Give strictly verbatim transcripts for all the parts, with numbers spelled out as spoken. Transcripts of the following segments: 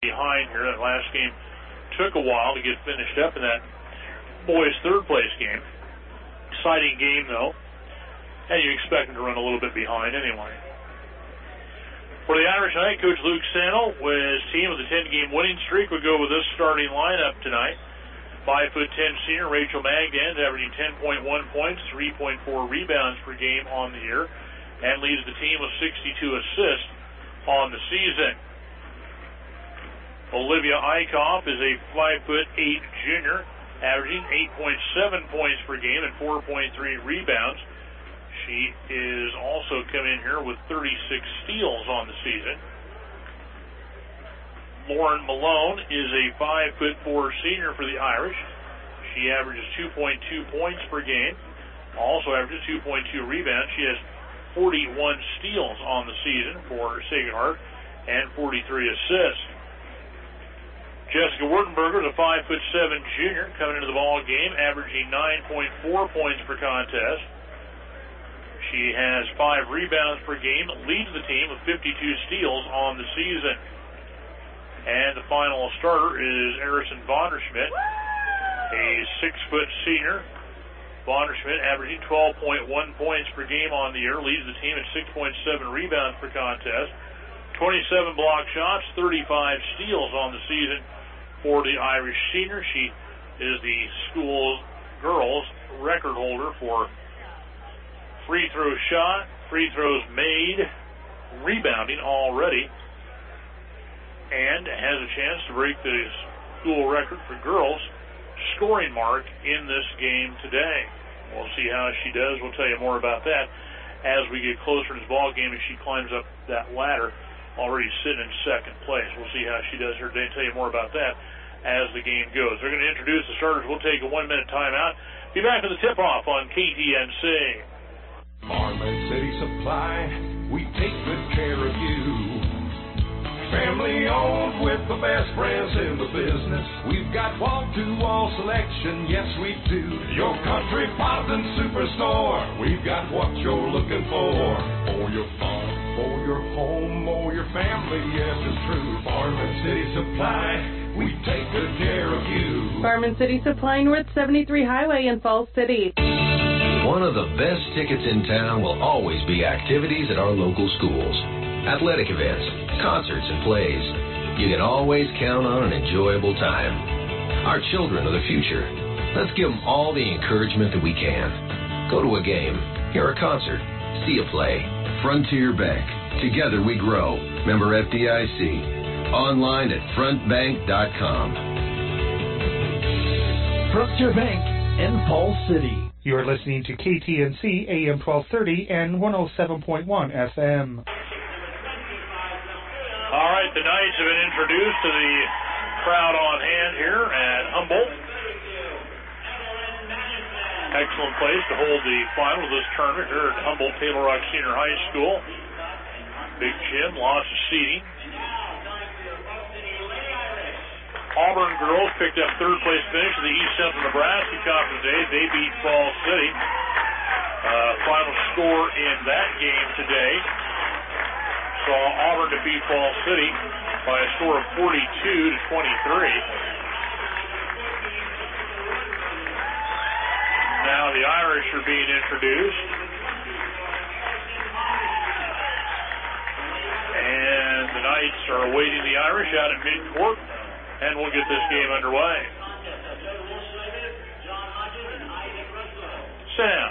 behind here. That last game took a while to get finished up in that boys' third place game. Exciting game, though, and you expect them to run a little bit behind anyway. For the Irish tonight, Coach Luke Sandel, with his team with a ten-game winning streak, would go with this starting lineup tonight. five foot ten senior Rachel Magdan, averaging ten point one points, three point four rebounds per game on the year, and leads the team with sixty-two assists on the season. Olivia Eichhoff is a five foot eight junior, averaging eight point seven points per game and four point three rebounds. She is also coming in here with thirty-six steals on the season. Lauren Malone is a five foot four senior for the Irish. She averages two point two points per game, also averages two point two rebounds. She has forty-one steals on the season for Sacred Heart and forty-three assists. Jessica Wurtenberger is a five foot seven junior coming into the ball game, averaging nine point four points per contest. She has five rebounds per game, leads the team with fifty-two steals on the season. And the final starter is Harrison Vonderschmidt, a six foot senior. Vonderschmidt averaging twelve point one points per game on the year, leads the team at six point seven rebounds per contest, twenty-seven block shots, thirty-five steals on the season for the Irish senior. She is the school girls record holder for free throw shot, free throws made, rebounding already, and has a chance to break the school record for girls scoring mark in this game today. We'll see how she does. We'll tell you more about that as we get closer to this ball game, as she climbs up that ladder, already sitting in second place. We'll see how she does her day. Tell you more about that as the game goes. They're going to introduce the starters. We'll take a one-minute timeout. Be back to the tip-off on K T N C. Farmland City Supply, we take good care of you. Family owned with the best brands in the business. We've got wall-to-wall selection, yes we do. Your country Potvin Superstore, we've got what you're looking for. For your farm, for your home, or your family, yes it's true. Farmland City Supply, we take good care of you. Farmland City Supply, North seventy-three Highway in Falls City. One of the best tickets in town will always be activities at our local schools. Athletic events, concerts, and plays. You can always count on an enjoyable time. Our children are the future. Let's give them all the encouragement that we can. Go to a game, hear a concert, see a play. Frontier Bank. Together we grow. Member F D I C. Online at front bank dot com. Frontier Bank in Falls City. You are listening to K T N C A M twelve thirty and one oh seven point one F M. All right, the Knights have been introduced to the crowd on hand here at Humboldt. Excellent place to hold the final of this tournament here at Humboldt Table Rock Senior High School. Big gym, lots of seating. Auburn girls picked up third place finish in the East Central Nebraska Conference today. They beat Falls City. Uh, final score in that game today saw Auburn defeat Falls City by a score of forty-two to twenty-three. Now the Irish are being introduced. And the Knights are awaiting the Irish out at midcourt. And we'll get this game underway. Sam.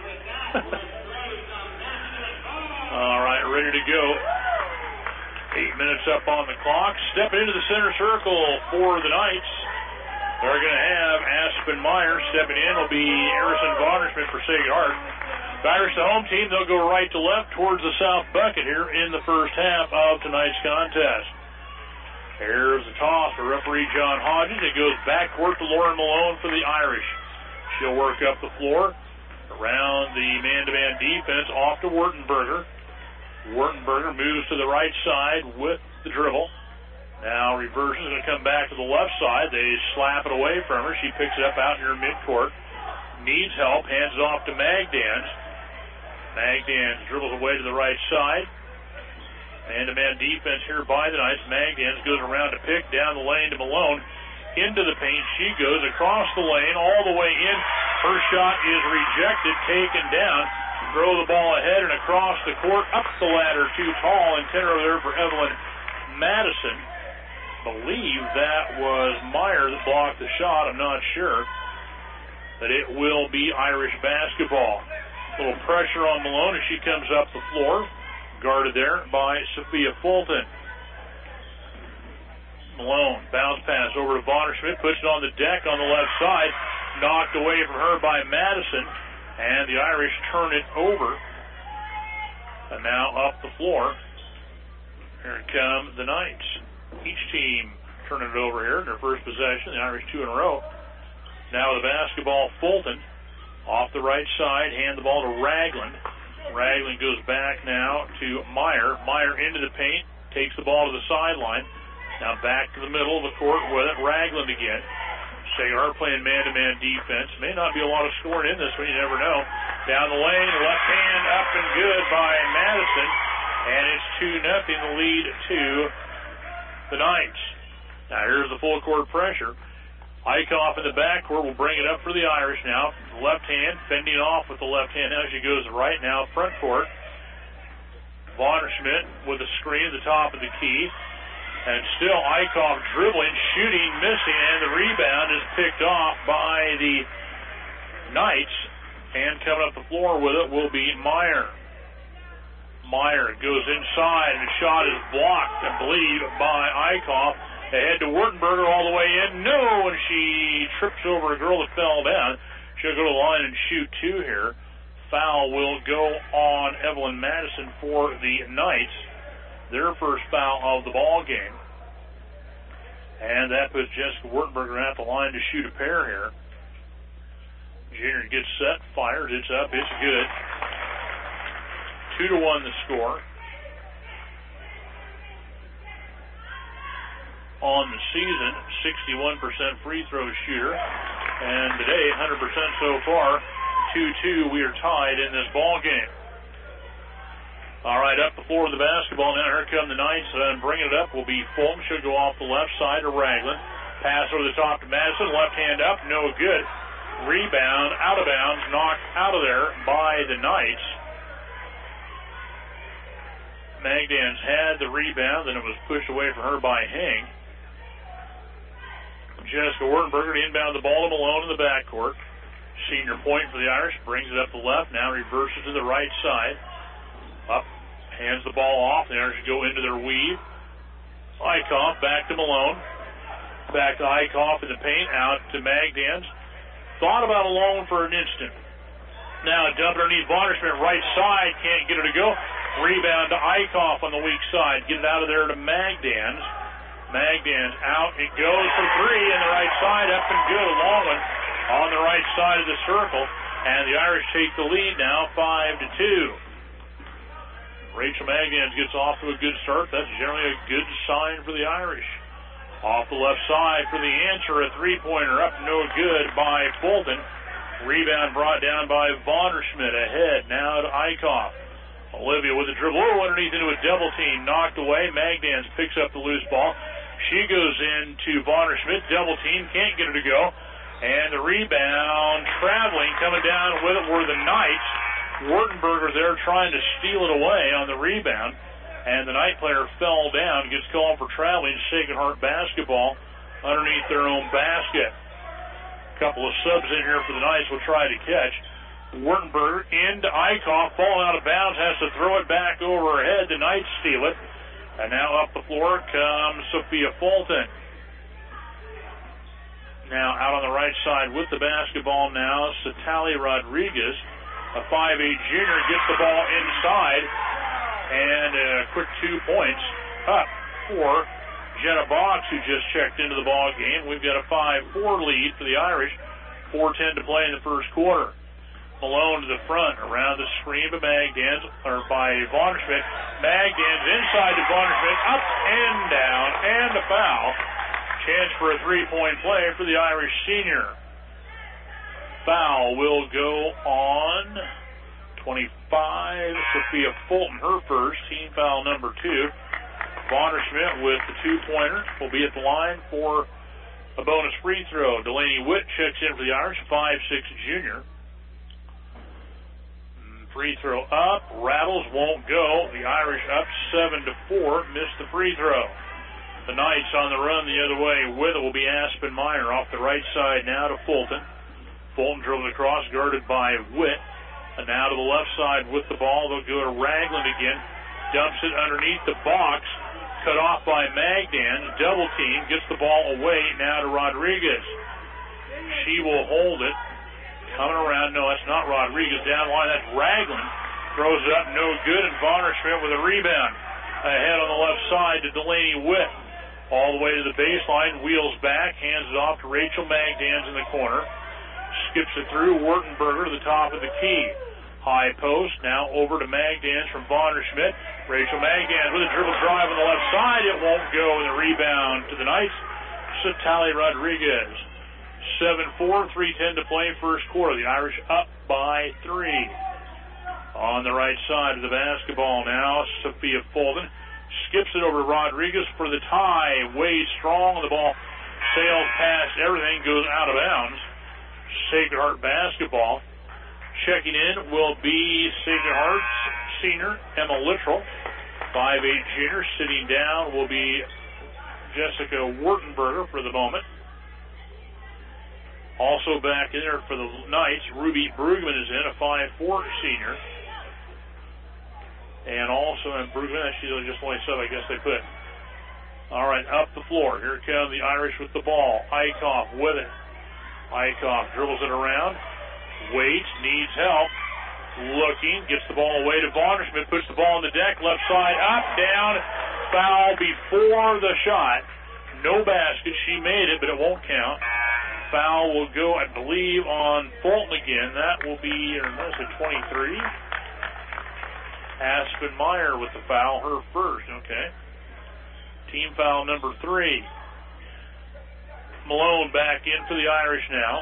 All right, ready to go. Eight minutes up on the clock. Stepping into the center circle for the Knights. They're going to have Aspen Meyer. Stepping in will be Harrison Vonderschmidt for Sacred Heart. The Irish, the home team, they'll go right to left towards the south bucket here in the first half of tonight's contest. Here's the toss for referee John Hodges. It goes backcourt to Lauren Malone for the Irish. She'll work up the floor around the man-to-man defense off to Wurtenberger. Wurtenberger moves to the right side with the dribble. Now reversion is going to come back to the left side. They slap it away from her. She picks it up out near midcourt. Needs help. Hands it off to Magdan. Magdan dribbles away to the right side. Man-to-man defense here by the Knights. Magdans goes around to pick down the lane to Malone. Into the paint she goes, across the lane, all the way in. Her shot is rejected, taken down. Throw the ball ahead and across the court, up the ladder, too tall, and tenor there for Evelyn Madison. Believe that was Meyer that blocked the shot. I'm not sure. But it will be Irish basketball. A little pressure on Malone as she comes up the floor. Guarded there by Sophia Fulton. Malone, bounce pass over to Vonderschmidt, puts it on the deck on the left side, knocked away from her by Madison, and the Irish turn it over. And now up the floor. Here come the Knights. Each team turning it over here in their first possession. The Irish two in a row. Now with the basketball, Fulton off the right side, hand the ball to Ragland. Ragland goes back now to Meyer. Meyer into the paint, takes the ball to the sideline. Now back to the middle of the court with it. Ragland again. Sagar playing man-to-man defense. May not be a lot of scoring in this one, you never know. Down the lane, left hand up and good by Madison. And it's two nothing, the lead to the Knights. Now here's the full court pressure. Eichhoff in the backcourt will bring it up for the Irish now. Left hand, fending off with the left hand. Now she goes right now, front court. Vonderschmidt with a screen at the top of the key. And still Eichhoff dribbling, shooting, missing, and the rebound is picked off by the Knights. And coming up the floor with it will be Meyer. Meyer goes inside, and the shot is blocked, I believe, by Eichhoff. Ahead to Wurtenberger all the way in. No, and she trips over a girl that fell down. She'll go to the line and shoot two here. Foul will go on Evelyn Madison for the Knights. Their first foul of the ball game. And that puts Jessica Wurtenberger at the line to shoot a pair here. Junior gets set, fires, it's up, it's good. Two to one the score. On the season, sixty-one percent free throw shooter. And today, one hundred percent so far. two two, we are tied in this ball game. All right, up the floor of the basketball now. Here come the Knights, and bringing it up will be Fulton. Should go off the left side to Ragland. Pass over the top to Madison. Left hand up, no good. Rebound, out of bounds, knocked out of there by the Knights. Magdans had the rebound, and it was pushed away from her by Hing. Jessica Wurtenberger to inbound the ball to Malone in the backcourt. Senior point for the Irish, brings it up the left, now reverses to the right side. Up, hands the ball off. The Irish go into their weave. Eichhoff back to Malone. Back to Eichhoff in the paint, out to Magdans. Thought about a loan for an instant. Now a dump underneath Vonderschmidt, right side, can't get it to go. Rebound to Eichhoff on the weak side. Get it out of there to Magdans. Magdans out, it goes for three, and the right side up and good. A long one on the right side of the circle. And the Irish take the lead now, five to two. Rachel Magdans gets off to a good start. That's generally a good sign for the Irish. Off the left side for the answer, a three-pointer up, no good by Fulton. Rebound brought down by Vonderschmidt. Ahead now to Eichhoff. Olivia with a dribble oh, underneath into a double team, knocked away. Magdans picks up the loose ball. She goes into Vonderschmidt, double team, can't get her to go. And the rebound, traveling, coming down with it were the Knights. Wurtenberger there trying to steal it away on the rebound. And the Knight player fell down, gets called for traveling. Sacred Heart basketball underneath their own basket. A couple of subs in here for the Knights will try to catch. Wurtenberger into Eichhoff, falling out of bounds, has to throw it back over her head. The Knights steal it. And now up the floor comes Sophia Fulton. Now out on the right side with the basketball now, Satali Rodriguez, a five eight junior, gets the ball inside. And a quick two points up for Jenna Boggs, who just checked into the ball game. We've got a five four lead for the Irish. four ten to play in the first quarter. Malone to the front, around the screen by Magdans, or by Vonderschmidt. Magdans inside to Vonderschmidt, up and down, and a foul. Chance for a three-point play for the Irish senior. Foul will go on twenty-five, Sophia Fulton, her first, team foul number two. Vonderschmidt with the two-pointer will be at the line for a bonus free throw. Delaney Witt checks in for the Irish, five six junior. Free throw up, rattles, won't go. The Irish up seven to four, missed the free throw. The Knights on the run the other way. With it will be Aspen Meyer off the right side now to Fulton. Fulton dribbles across, guarded by Witt. And now to the left side with the ball. They'll go to Ragland again. Dumps it underneath the box. Cut off by Magdan. Double team. Gets the ball away now to Rodriguez. She will hold it. Coming around. No, that's not Rodriguez. Down the line. That's Ragland. Throws it up. No good. And Vonderschmidt with a rebound. Ahead on the left side to Delaney Witt. All the way to the baseline. Wheels back. Hands it off to Rachel Magdans in the corner. Skips it through. Wurtenberger to the top of the key. High post. Now over to Magdans from Vonderschmidt. Rachel Magdans with a dribble drive on the left side. It won't go. And the rebound to the Knights. Satali Rodriguez. seven four, three ten to play first quarter. The Irish up by three. On the right side of the basketball now, Sophia Fulton skips it over to Rodriguez for the tie. Way strong. The ball sails past everything, goes out of bounds. Sacred Heart basketball. Checking in will be Sacred Heart's senior Emma Littrell. five eight junior. Sitting down will be Jessica Wurtenberger for the moment. Also back in there for the Knights, Ruby Brugman is in, a five four senior. And also in Brugman, she's just only sub, I guess they put. All right, up the floor. Here come the Irish with the ball. Eichhoff with it. Eichhoff dribbles it around. Waits, needs help. Looking, gets the ball away to Vonderschmidt, puts the ball on the deck, left side, up, down, foul before the shot. No basket. She made it, but it won't count. Foul will go, I believe, on Fulton again. That will be, or that's a twenty-three. Aspen Meyer with the foul, her first. Okay. Team foul number three. Malone back in for the Irish now.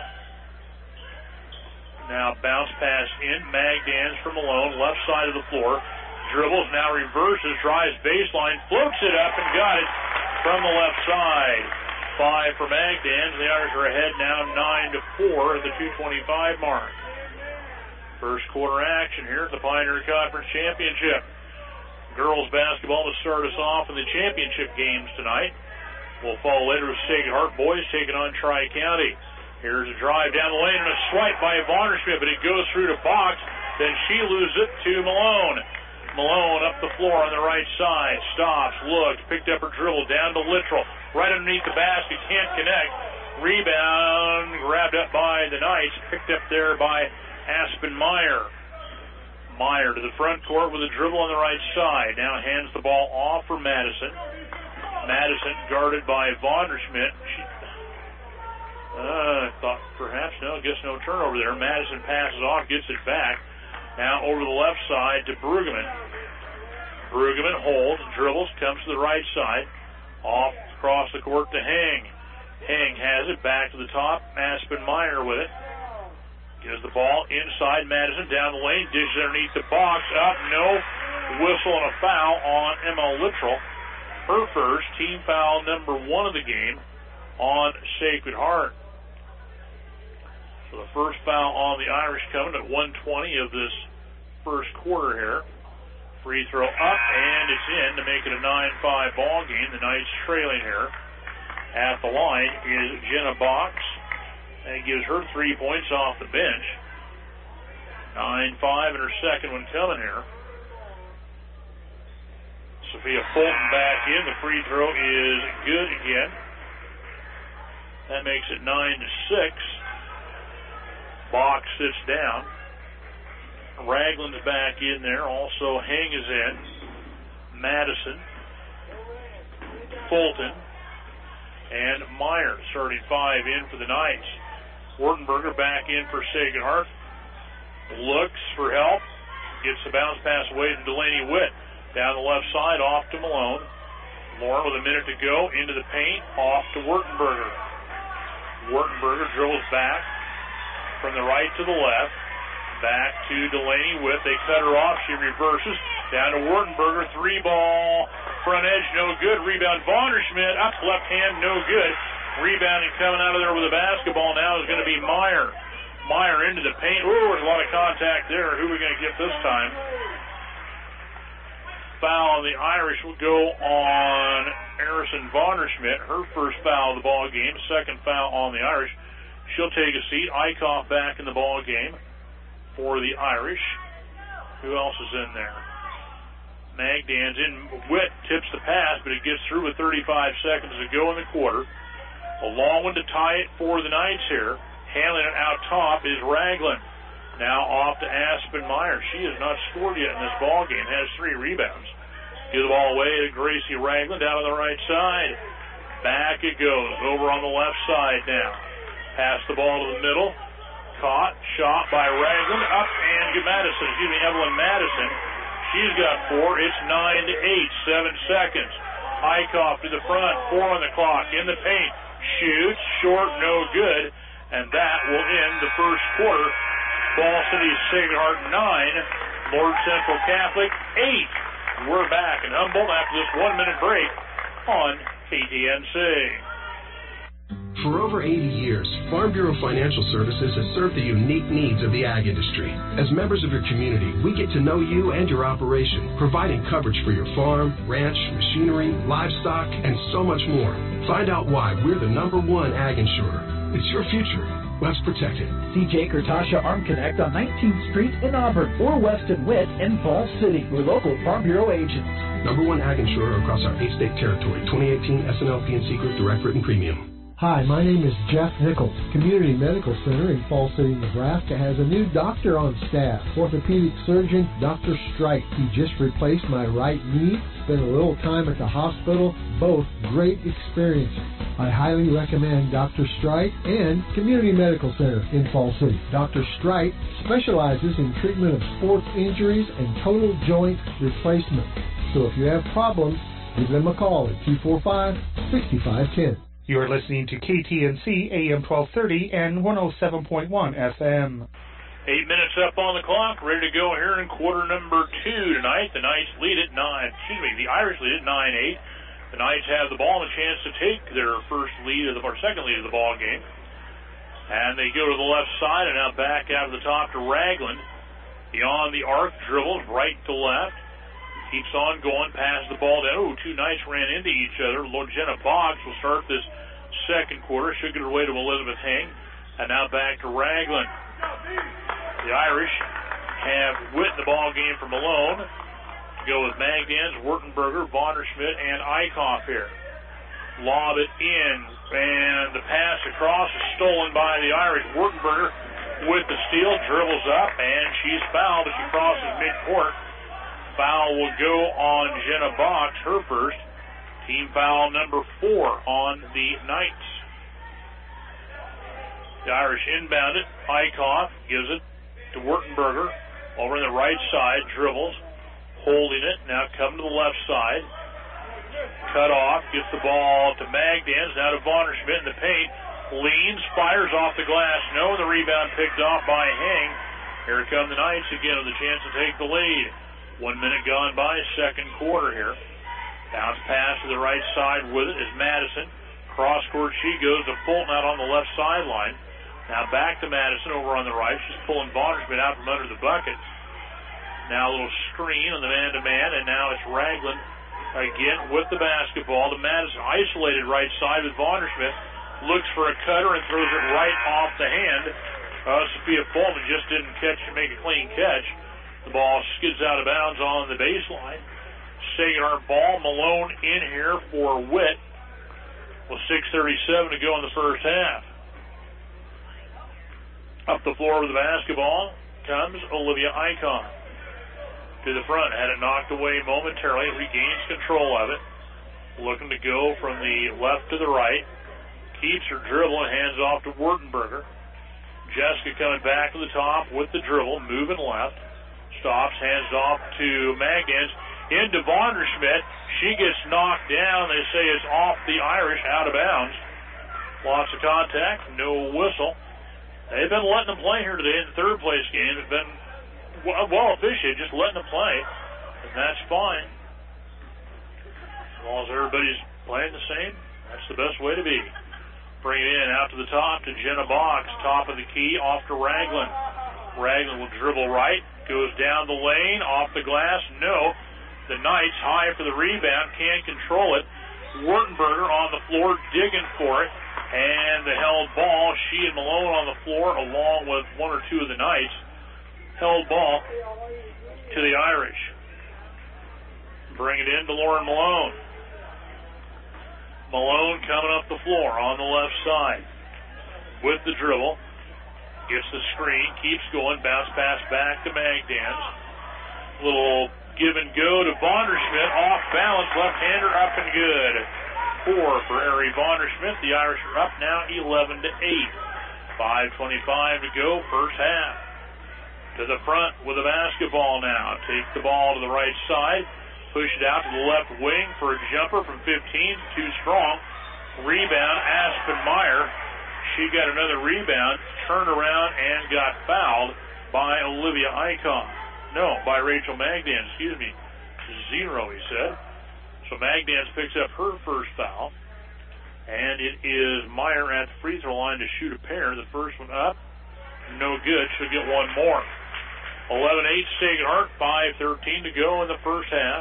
Now bounce pass in. Magdans for Malone, left side of the floor. Dribbles, now reverses, drives baseline, floats it up and got it from the left side. Five for Magdans. The Irish are ahead now nine to four at the two twenty-five mark. First quarter action here at the Pioneer Conference Championship. Girls basketball to start us off in the championship games tonight. We'll follow later with Sacred Heart boys taking on Tri-County. Here's a drive down the lane and a swipe by Vonderschmidt, but it goes through to Box. Then she loses it to Malone. Malone up the floor on the right side. Stops, looks, picked up her dribble down to Littrell. Right underneath the basket, can't connect. Rebound grabbed up by the Knights, picked up there by Aspen Meyer. Meyer to the front court with a dribble on the right side. Now hands the ball off for Madison. Madison guarded by Vonderschmidt. She, uh, I thought perhaps, no, I guess no turnover there. Madison passes off, gets it back. Now over the left side to Bruggeman. Bruggeman holds, dribbles, comes to the right side. Off across the court to Hang. Hang has it back to the top. Aspen Meyer with it. Gives the ball inside Madison, down the lane, dishes underneath the box, up, no, whistle and a foul on Emma Littrell. Her first, team foul number one of the game on Sacred Heart. So the first foul on the Irish coming at one twenty of this first quarter here. Free throw up, and it's in to make it a nine five ball game. The Knights trailing here. At the line is Jenna Box. And gives her three points off the bench. nine five in her second one coming here. Sophia Fulton back in. The free throw is good again. That makes it nine to six. Box sits down. Ragland's back in there. Also Hang is in. Madison. Fulton. And Meyer starting five in for the Knights. Wurtenberger back in for Sacred Heart. Looks for help. Gets the bounce pass away to Delaney Witt. Down the left side, off to Malone. Lauren with a minute to go. Into the paint. Off to Wurtenberger. Wurtenberger dribbles back from the right to the left. Back to Delaney with, they cut her off. She reverses. Down to Wartenberger. Three ball. Front edge, no good. Rebound, Vonderschmidt. Up left hand, no good. Rebounding coming out of there with a basketball now is going to be Meyer. Meyer into the paint. Ooh, there's a lot of contact there. Who are we going to get this time? Foul on the Irish will go on Harrison Vonderschmidt. Her first foul of the ball game. Second foul on the Irish. She'll take a seat. Eichhoff back in the ball game for the Irish. Who else is in there? Magdan's in. Witt tips the pass, but it gets through with thirty-five seconds to go in the quarter. A long one to tie it for the Knights here. Handling it out top is Ragland. Now off to Aspen Meyer. She has not scored yet in this ball game. Has three rebounds. Give the ball away to Gracie Ragland down on the right side. Back it goes. Over on the left side now. Pass the ball to the middle. Caught. Shot by Ragland. Up and Madison. Excuse me, Evelyn Madison. She's got four. It's nine to eight. Seven seconds. Eichhoff to the front. Four on the clock. In the paint. Shoots. Short. No good. And that will end the first quarter. Ball City Sacred Heart nine. Lord Central Catholic eight. We're back in Humboldt after this one-minute break on K T N C. For over eighty years, Farm Bureau Financial Services has served the unique needs of the ag industry. As members of your community, we get to know you and your operation, providing coverage for your farm, ranch, machinery, livestock, and so much more. Find out why we're the number one ag insurer. It's your future. Let's protect it. See Jake or Tasha Arm Connect on nineteenth Street in Auburn or Weston Witt in Falls City. We're local Farm Bureau agents. Number one ag insurer across our eight-state territory. twenty eighteen S N L P N C Group Direct Written Premium. Hi, my name is Jeff Nichols. Community Medical Center in Falls City, Nebraska has a new doctor on staff. Orthopedic surgeon Doctor Strike. He just replaced my right knee. Spent a little time at the hospital. Both great experiences. I highly recommend Doctor Strike and Community Medical Center in Falls City. Doctor Strike specializes in treatment of sports injuries and total joint replacement. So if you have problems, give them a call at two four five, six five one zero. You're listening to K T N C A M twelve thirty and one oh seven point one F M. Eight minutes up on the clock, ready to go here in quarter number two tonight. The Knights lead at nine. Excuse me, the Irish lead at nine eight. The Knights have the ball and a chance to take their first lead of the or second lead of the ball game. And they go to the left side and now back out of the top to Ragland. Beyond the arc, dribbles right to left. Keeps on going, passes the ball down. Oh, two Knights ran into each other. Jenna Boggs will start this second quarter. She'll get her way to Elizabeth Hang. And now back to Ragland. The Irish have Witt in the ball game for Malone. Go with Magdans, Wurtenberger, Vonderschmidt, and Eichhoff here. Lob it in, and the pass across is stolen by the Irish. Wurtenberger with the steal, dribbles up, and she's fouled, but she crosses midcourt. Foul will go on Jenna Boggs, her first. Team foul number four on the Knights. The Irish inbound it. Eichhoff gives it to Wurtenberger. Over on the right side, dribbles. Holding it. Now coming to the left side. Cut off. Gets the ball to Magdans. Now to Vonderschmidt in the paint. Leans. Fires off the glass. No. The rebound picked off by Hang. Here come the Knights again with a chance to take the lead. One minute gone by, second quarter here. Bounce pass to the right side with it is Madison. Cross court she goes to Fulton out on the left sideline. Now back to Madison over on the right. She's pulling Vonderschmidt out from under the bucket. Now a little screen on the man-to-man, and now it's Ragland again with the basketball. The Madison isolated right side with Vonderschmidt. Looks for a cutter and throws it right off the hand. Uh, Sophia Fulton just didn't catch make a clean catch. The ball skids out of bounds on the baseline. Sacred Heart ball. Malone in here for Witt with six thirty-seven to go in the first half. Up the floor with the basketball comes Olivia Eichhoff. To the front. Had it knocked away momentarily. Regains control of it. Looking to go from the left to the right. Keeps her dribble and hands off to Wurtenberger. Jessica coming back to the top with the dribble. Moving left. Stops, hands off to Magdans, into Vonderschmidt. She gets knocked down. They say it's off the Irish, out of bounds. Lots of contact, no whistle. They've been letting them play here today in the third place game. It's been well officiated, just letting them play, and that's fine. As long as everybody's playing the same, that's the best way to be. Bring it in out to the top to Jenna Box, top of the key, off to Ragland. Ragland will dribble right, goes down the lane, off the glass, no. The Knights high for the rebound, can't control it. Wurtenberger on the floor digging for it, and the held ball. She and Malone on the floor, along with one or two of the Knights. Held ball to the Irish. Bring it in to Lauren Malone. Malone coming up the floor on the left side with the dribble. Gets the screen, keeps going, bounce pass back to Magdans. Little give and go to Vonderschmidt, off balance, left-hander up and good. Four for Ari Vonderschmidt. The Irish are up now eleven to eight. five twenty-five to go, first half. To the front with the basketball now. Take the ball to the right side. Push it out to the left wing for a jumper from fifteen. Too strong. Rebound, Aspen Meyer. She got another rebound, turned around, and got fouled by Olivia Icon. No, by Rachel Magdans, excuse me. Zero, he said. So Magdans picks up her first foul. And it is Meyer at the free throw line to shoot a pair. The first one up, no good. She'll get one more. eleven eight Sacred Heart, five thirteen to go in the first half.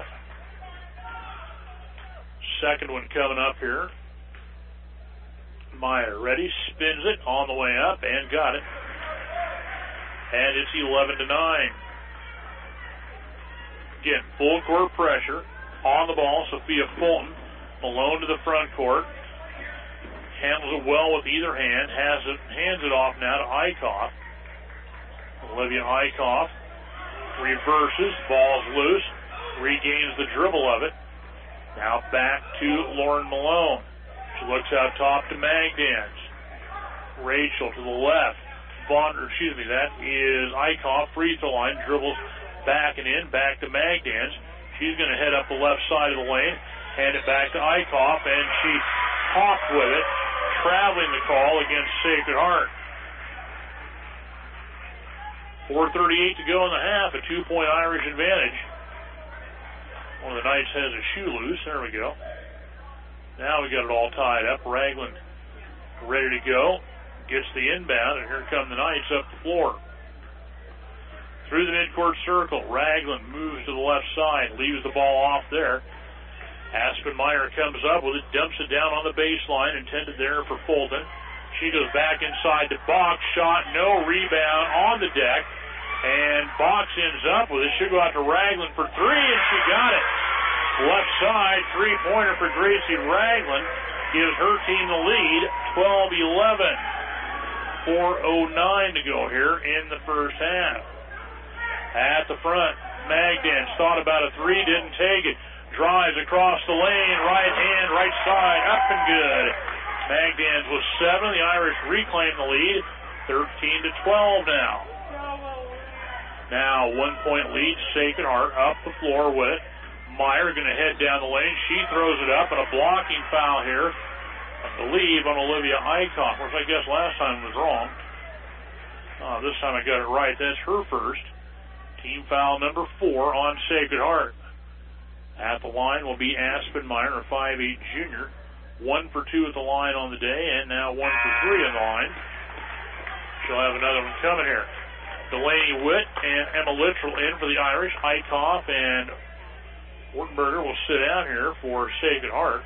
Second one coming up here. Meyer ready, spins it on the way up, and got it. And it's eleven to nine. Again, full court pressure. On the ball, Sophia Fulton. Malone to the front court. Handles it well with either hand. Has it, hands it off now to Eichhoff. Olivia Eichhoff reverses. Ball's loose. Regains the dribble of it. Now back to Lauren Malone. She looks out top to Magdans. Rachel to the left. Vaughn, excuse me, that is Eichhoff. Free throw line. Dribbles back and in. Back to Magdans. She's going to head up the left side of the lane. Hand it back to Eichhoff, and she hopped with it. Traveling the call against Sacred Heart. four thirty-eight to go in the half. A two-point Irish advantage. One of the Knights has a shoe loose. There we go. Now we got it all tied up. Ragland ready to go. Gets the inbound, and here come the Knights up the floor. Through the midcourt circle, Ragland moves to the left side, leaves the ball off there. Aspen Meyer comes up with it, dumps it down on the baseline, intended there for Fulton. She goes back inside to Box, shot, no, rebound on the deck, and Box ends up with it. She'll go out to Ragland for three, and she got it. Left side, three-pointer for Gracie Ragland gives her team the lead, twelve eleven. four oh nine to go here in the first half. At the front, Magdans thought about a three, didn't take it. Drives across the lane, right hand, right side, up and good. Magdans with seven. The Irish reclaim the lead, thirteen to twelve now. Now one-point lead, Sacred Heart up the floor with it. Meyer going to head down the lane. She throws it up, and a blocking foul here, I believe, on Olivia Eichhoff. Of course, I guess last time was wrong. Uh, this time I got it right. That's her first. Team foul number four on Sacred Heart. At the line will be Aspen Meyer, a five eight junior. One for two at the line on the day, and now one for three on the line. She'll have another one coming here. Delaney Witt and Emma Littrell in for the Irish. Eichhoff and Wurtenberger will sit out here for Sacred Heart.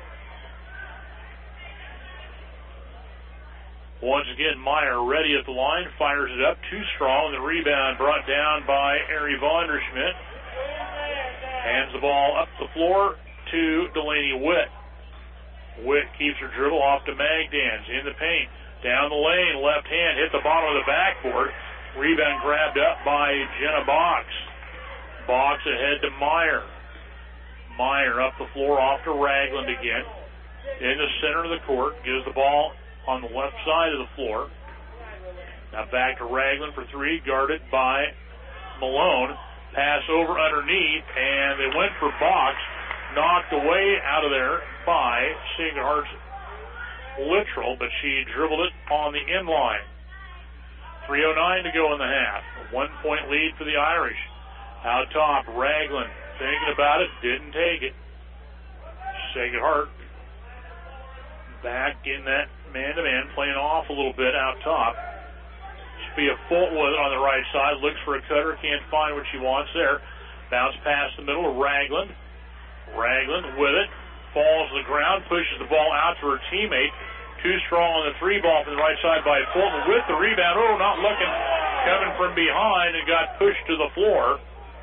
Once again, Meyer ready at the line, fires it up, too strong. The rebound brought down by Ari Vonderschmidt. Hands the ball up the floor to Delaney Witt. Witt keeps her dribble off to Magdans in the paint. Down the lane, left hand, hit the bottom of the backboard. Rebound grabbed up by Jenna Box. Box ahead to Meyer. Meyer up the floor off to Ragland again. In the center of the court, gives the ball on the left side of the floor. Now back to Ragland for three, guarded by Malone. Pass over underneath, and they went for Box. Knocked away out of there by Sacred Heart's Littrell, but she dribbled it on the inline. three oh nine to go in the half. A one-point lead for the Irish. Out top, Ragland thinking about it, didn't take it. Sacred Heart back in that man-to-man, playing off a little bit out top. Sophia Fulton on the right side, looks for a cutter, can't find what she wants there. Bounce past the middle of Ragland. Ragland with it, falls to the ground, pushes the ball out to her teammate. Too strong on the three ball from the right side by Fulton with the rebound. Oh, not looking, coming from behind and got pushed to the floor.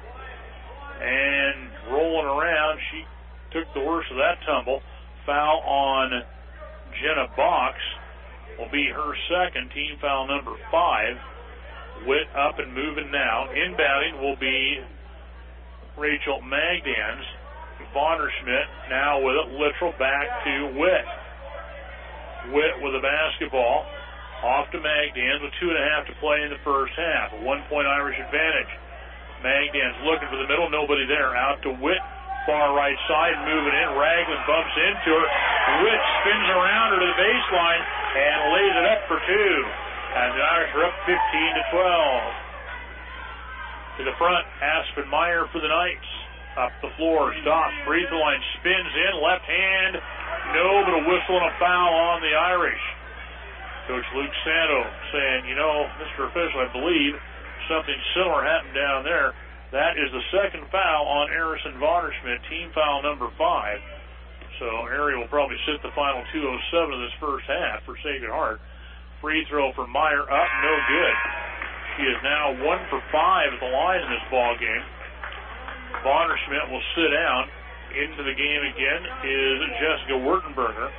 And rolling around, she took the worst of that tumble. Foul on Jenna Box will be her second, team foul number five. Witt up and moving now. Inbounding will be Rachel Magdans. Vonderschmidt now with it. Littrell back to Witt. Witt with the basketball. Off to Magdans with two and a half to play in the first half. A one-point Irish advantage. Magdans looking for the middle. Nobody there. Out to Witt. Far right side, moving in. Ragland bumps into her. Witt spins around her to the baseline and lays it up for two. And the Irish are up fifteen to twelve. To the front, Aspen Meyer for the Knights. Up the floor, stops, free throw line, spins in, left hand. No, but a whistle and a foul on the Irish. Coach Luke Santo saying, you know, Mister Official, I believe something similar happened down there. That is the second foul on Harrison Vonderschmidt, team foul number five. So Ari will probably sit the final two oh seven of this first half for Sacred Heart. Free throw for Meyer up, no good. She is now one for five at the line in this ball game. Vonderschmidt will sit down. Into the game again is Jessica Wurtenberger.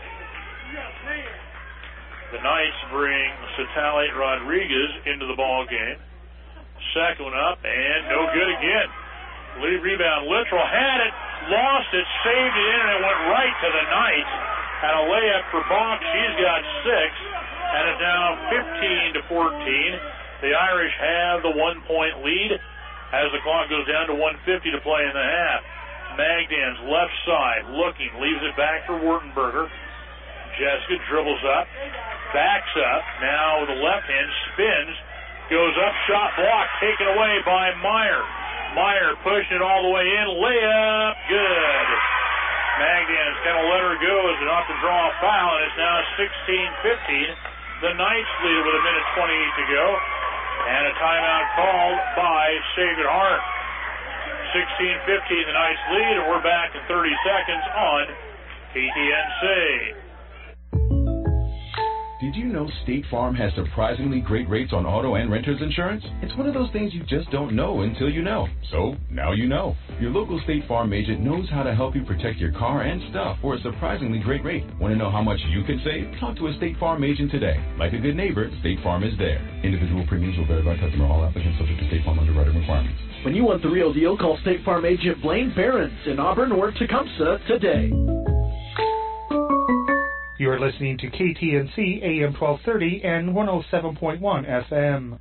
The Knights bring Satale Rodriguez into the ball game. Second one up, and no good again. Lead rebound, Littrell had it, lost it, saved it in, and it went right to the Knights. And a layup for Bonk. She's got six, and it's now fifteen to fourteen. The Irish have the one-point lead as the clock goes down to one fifty to play in the half. Magdans left side, looking, leaves it back for Wurtenberger. Jessica dribbles up, backs up, now with the left hand, spins, goes up, shot blocked, taken away by Meyer. Meyer pushing it all the way in, layup, good. Magdans kind of let her go as an off to draw a foul, and it's now sixteen fifteen. The Knights lead it with a minute twenty-eight to go, and a timeout called by Sacred Heart. sixteen fifteen, the Knights lead, and we're back in thirty seconds on K T N C. Did you know State Farm has surprisingly great rates on auto and renter's insurance? It's one of those things you just don't know until you know. So, now you know. Your local State Farm agent knows how to help you protect your car and stuff for a surprisingly great rate. Want to know how much you can save? Talk to a State Farm agent today. Like a good neighbor, State Farm is there. Individual premiums will vary by customer. All applicants subject to State Farm underwriting requirements. When you want the real deal, call State Farm agent Blaine Behrens in Auburn or Tecumseh today. You are listening to K T N C A M twelve thirty and one oh seven point one F M.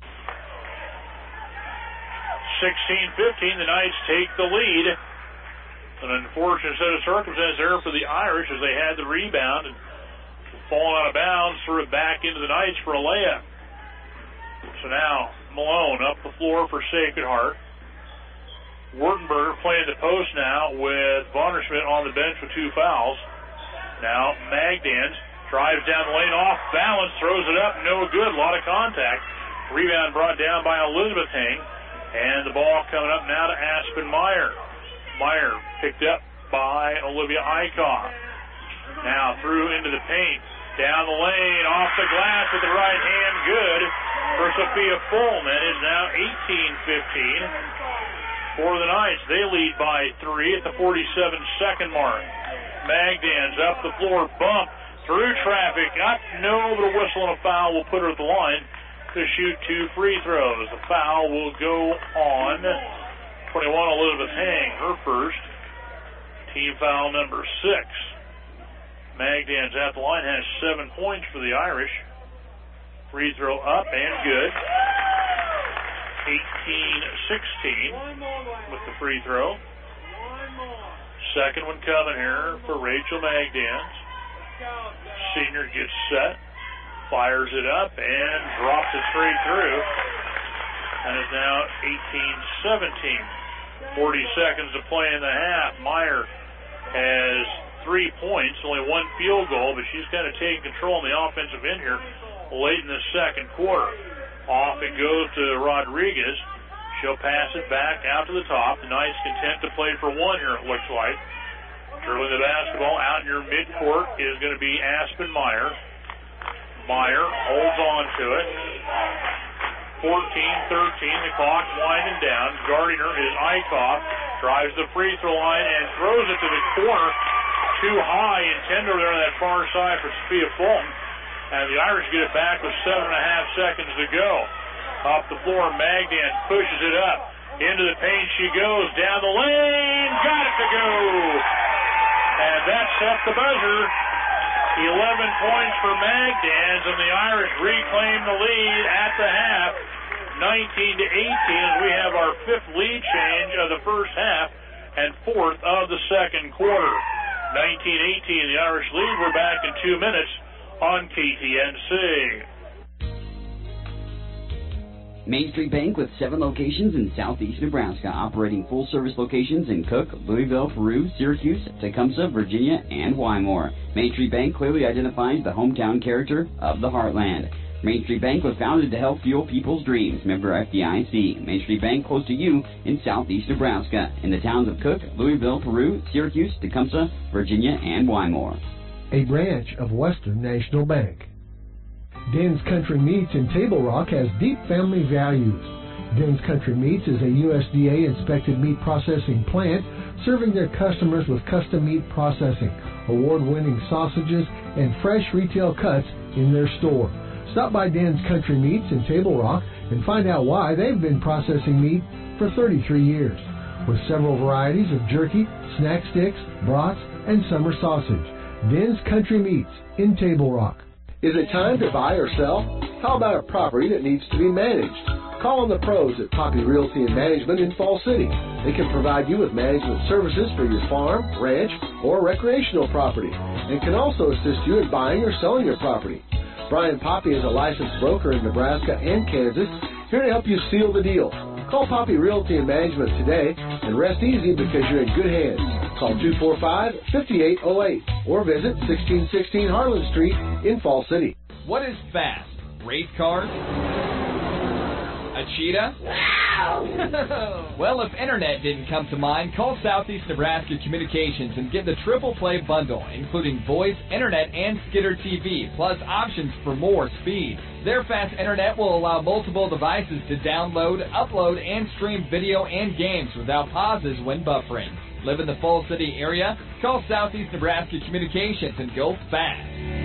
sixteen fifteen, the Knights take the lead. An unfortunate set of circumstances there for the Irish as they had the rebound and falling out of bounds, threw it back into the Knights for a layup. So now Malone up the floor for Sacred Heart. Wurtenberger playing the post now with Vonderschmidt on the bench with two fouls. Now Magdans drives down the lane, off balance, throws it up, no good, a lot of contact. Rebound brought down by Elizabeth Hang, and the ball coming up now to Aspen Meyer. Meyer picked up by Olivia Eichhoff. Now through into the paint, down the lane, off the glass with the right hand, good for Sophia Fulton. It is now eighteen fifteen for the Knights. They lead by three at the forty-seven second mark. Magdans up the floor, bump through traffic, up, no, but a whistle and a foul will put her at the line to shoot two free throws. The foul will go on twenty-one, Elizabeth Hang, her first, team foul number six. Magdans at the line has seven points for the Irish. Free throw up and good. eighteen sixteen with the free throw. Second one coming here for Rachel Magdans. Senior gets set. fires it up and drops it straight through. And it's now eighteen seventeen. forty seconds to play in the half. Meyer has three points, only one field goal, but she's kind of taking control in the offensive end here late in the second quarter. Off it goes to Rodriguez. She'll pass it back out to the top. The Knights content to play for one here, it looks like. Dribbling the basketball out near midcourt is going to be Aspen Meyer. Meyer holds on to it. fourteen thirteen, the clock winding down. Guarding her is Eichhoff. Drives the free throw line and throws it to the corner. Too high, intended over there on that far side for Sophia Fulton. And the Irish get it back with seven and a half seconds to go. Off the floor, Magdan pushes it up. Into the paint she goes. Down the lane. Got it to go. And that set the buzzer. eleven points for Magdans, and the Irish reclaim the lead at the half. nineteen to eighteen as we have our fifth lead change of the first half and fourth of the second quarter. nineteen eighteen, the Irish lead. We're back in two minutes on K T N C. Main Street Bank with seven locations in southeast Nebraska, operating full-service locations in Cook, Louisville, Peru, Syracuse, Tecumseh, Virginia, and Wymore. Main Street Bank clearly identifies the hometown character of the heartland. Main Street Bank was founded to help fuel people's dreams. Member F D I C. Main Street Bank close to you in southeast Nebraska, in the towns of Cook, Louisville, Peru, Syracuse, Tecumseh, Virginia, and Wymore. A branch of Western National Bank. Den's Country Meats in Table Rock has deep family values. Den's Country Meats is a U S D A-inspected meat processing plant serving their customers with custom meat processing, award-winning sausages, and fresh retail cuts in their store. Stop by Den's Country Meats in Table Rock and find out why they've been processing meat for thirty-three years. With several varieties of jerky, snack sticks, brats, and summer sausage. Den's Country Meats in Table Rock. Is it time to buy or sell? How about a property that needs to be managed? Call on the pros at Poppy Realty and Management in Fall City. They can provide you with management services for your farm, ranch, or recreational property, and can also assist you in buying or selling your property. Brian Poppy is a licensed broker in Nebraska and Kansas, here to help you seal the deal. Call Poppy Realty and Management today and rest easy because you're in good hands. Call two four five, five eight zero eight or visit sixteen sixteen Harlan Street in Fall City. What is fast? Race cars? A cheetah? Wow! Well, if internet didn't come to mind, call Southeast Nebraska Communications and get the Triple Play Bundle, including voice, internet, and Skidder T V, plus options for more speed. Their fast internet will allow multiple devices to download, upload, and stream video and games without pauses when buffering. Live in the Fall City area? Call Southeast Nebraska Communications and go fast.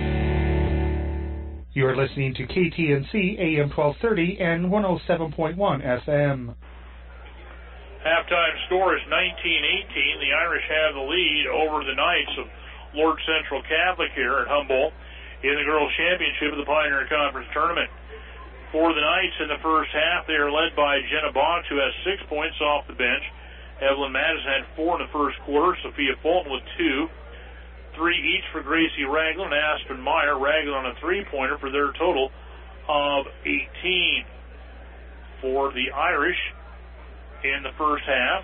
You are listening to K T N C A M twelve thirty and one oh seven point one F M. Halftime score is nineteen eighteen. The Irish have the lead over the Knights of Lord Central Catholic here at Humboldt in the Girls' Championship of the Pioneer Conference Tournament. For the Knights in the first half, they are led by Jenna Boggs, who has six points off the bench. Evelyn Madison had four in the first quarter. Sophia Fulton with two. Three each for Gracie Ragland and Aspen Meyer. Ragland on a three-pointer for their total of eighteen. For the Irish in the first half,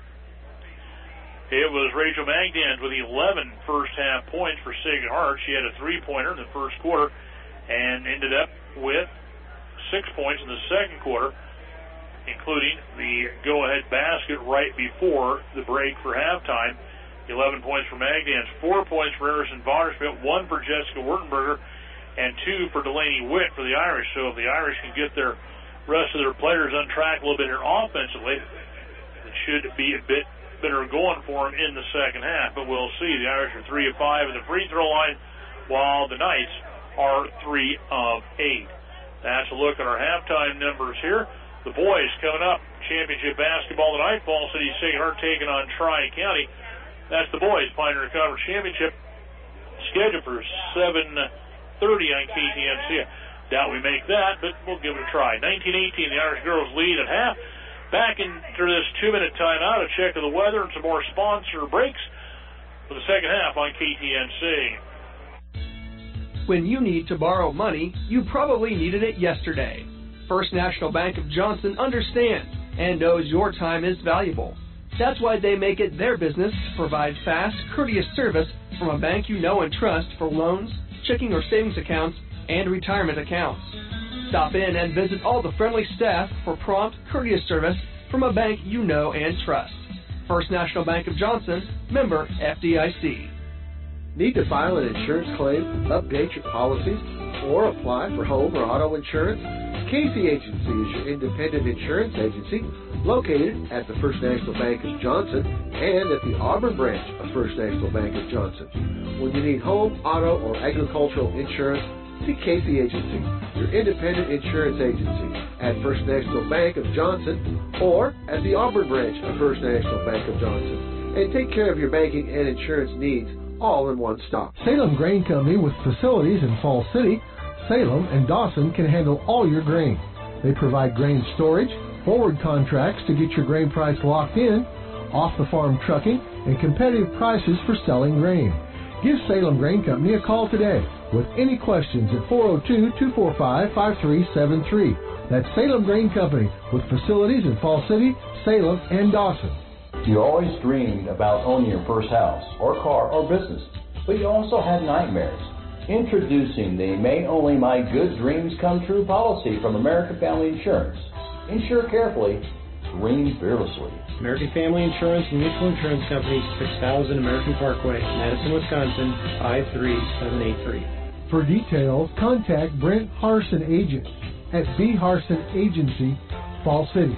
it was Rachel Magdan with eleven first-half points for Sacred Heart. She had a three-pointer in the first quarter and ended up with six points in the second quarter, including the go-ahead basket right before the break for halftime. eleven points for Magdans, four points for Harrison Vonderschmidt, one for Jessica Wurtenberger, and two for Delaney Witt for the Irish. So if the Irish can get their rest of their players on track a little bit here offensively, it should be a bit better going for them in the second half. But we'll see. The Irish are three of five in the free throw line, while the Knights are three of eight. That's a look at our halftime numbers here. The boys coming up, championship basketball tonight. Fall City Sacred Heart taking on Tri-County. That's the boys' Pioneer Conference Championship, scheduled for seven thirty on K T N C. Doubt we make that, but we'll give it a try. nineteen eighteen, the Irish girls lead at half. Back into this two-minute timeout, a check of the weather and some more sponsor breaks for the second half on K T N C. When you need to borrow money, you probably needed it yesterday. First National Bank of Johnson understands and knows your time is valuable. That's why they make it their business to provide fast, courteous service from a bank you know and trust for loans, checking or savings accounts, and retirement accounts. Stop in and visit all the friendly staff for prompt, courteous service from a bank you know and trust. First National Bank of Johnson, member F D I C. Need to file an insurance claim, update your policies, or apply for home or auto insurance? Casey Agency is your independent insurance agency located at the First National Bank of Johnson and at the Auburn branch of First National Bank of Johnson. When you need home, auto, or agricultural insurance, see Casey Agency, your independent insurance agency at First National Bank of Johnson or at the Auburn branch of First National Bank of Johnson. And take care of your banking and insurance needs all in one stop. Salem Grain Company with facilities in Falls City, Salem, and Dawson can handle all your grain. They provide grain storage, forward contracts to get your grain price locked in, off-the-farm trucking, and competitive prices for selling grain. Give Salem Grain Company a call today with any questions at four oh two, two four five, five three seven three. That's Salem Grain Company with facilities in Falls City, Salem, and Dawson. You always dreamed about owning your first house or car or business, but you also had nightmares. Introducing the May Only My Good Dreams Come True policy from American Family Insurance. Insure carefully, dream fearlessly. American Family Insurance and Mutual Insurance Company, six thousand American Parkway, Madison, Wisconsin, five three seven eight three. For details, contact Brent Harson Agent at B. Harson Agency, Falls City.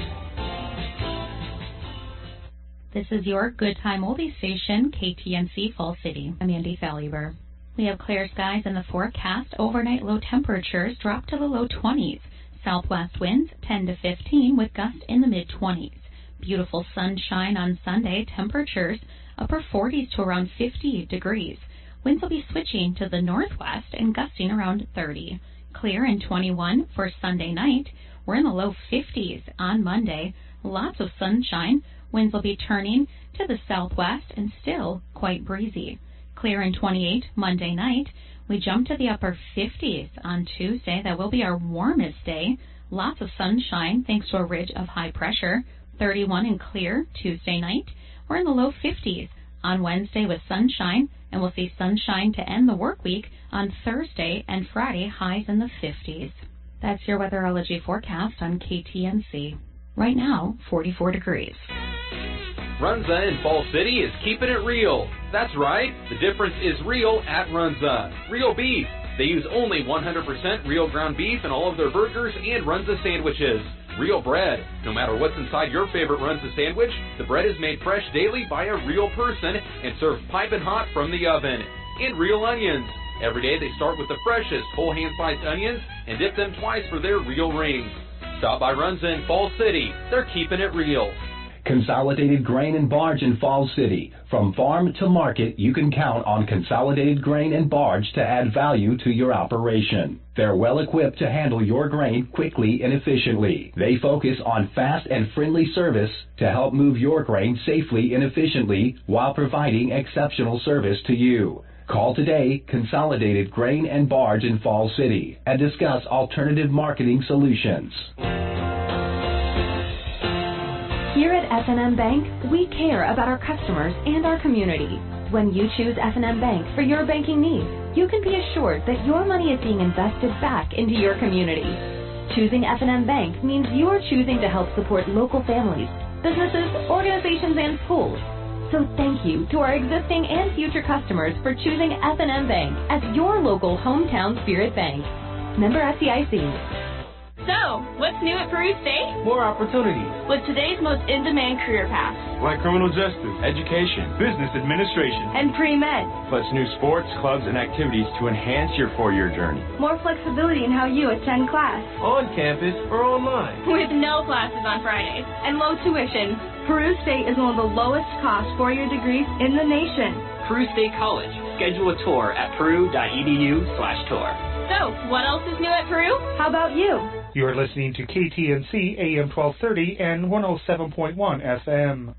This is your Good Time Oldie station, K T N C Falls City. I'm Andy Falliver. We have clear skies in the forecast. Overnight low temperatures drop to the low twenties. Southwest winds ten to fifteen with gusts in the mid-twenties. Beautiful sunshine on Sunday. Temperatures upper forties to around fifty degrees. Winds will be switching to the northwest and gusting around thirty. Clear and twenty-one for Sunday night. We're in the low fifties on Monday. Lots of sunshine. Winds will be turning to the southwest and still quite breezy. Clear and twenty-eight Monday night. We jump to the upper fifties on Tuesday. That will be our warmest day. Lots of sunshine thanks to a ridge of high pressure. thirty-one and clear Tuesday night. We're in the low fifties on Wednesday with sunshine, and we'll see sunshine to end the work week on Thursday and Friday, highs in the fifties. That's your weatherology forecast on K T N C. Right now, forty-four degrees. Runza in Falls City is keeping it real. That's right, the difference is real at Runza. Real beef. They use only one hundred percent real ground beef in all of their burgers and Runza sandwiches. Real bread. No matter what's inside your favorite Runza sandwich, the bread is made fresh daily by a real person and served piping hot from the oven. And real onions. Every day they start with the freshest whole hand-sliced onions and dip them twice for their real rings. Stop by Runza in Falls City. They're keeping it real. Consolidated Grain and Barge in Falls City. From farm to market, you can count on Consolidated Grain and Barge to add value to your operation. They're well equipped to handle your grain quickly and efficiently. They focus on fast and friendly service to help move your grain safely and efficiently while providing exceptional service to you. Call today, Consolidated Grain and Barge in Falls City, and discuss alternative marketing solutions. Here at F and M Bank, we care about our customers and our community. When you choose F and M Bank for your banking needs, you can be assured that your money is being invested back into your community. Choosing F and M Bank means you are choosing to help support local families, businesses, organizations, and schools. So thank you to our existing and future customers for choosing F and M Bank as your local hometown spirit bank. Member F D I C. So, what's new at Peru State? More opportunities. With today's most in-demand career paths. Like criminal justice, education, business administration, and pre-med. Plus new sports, clubs, and activities to enhance your four-year journey. More flexibility in how you attend class. On campus or online. With no classes on Fridays. And low tuition. Peru State is one of the lowest cost four-year degrees in the nation. Peru State College. Schedule a tour at peru.edu slash tour. So, what else is new at Peru? How about you? You're listening to K T N C A M twelve thirty and one oh seven point one F M.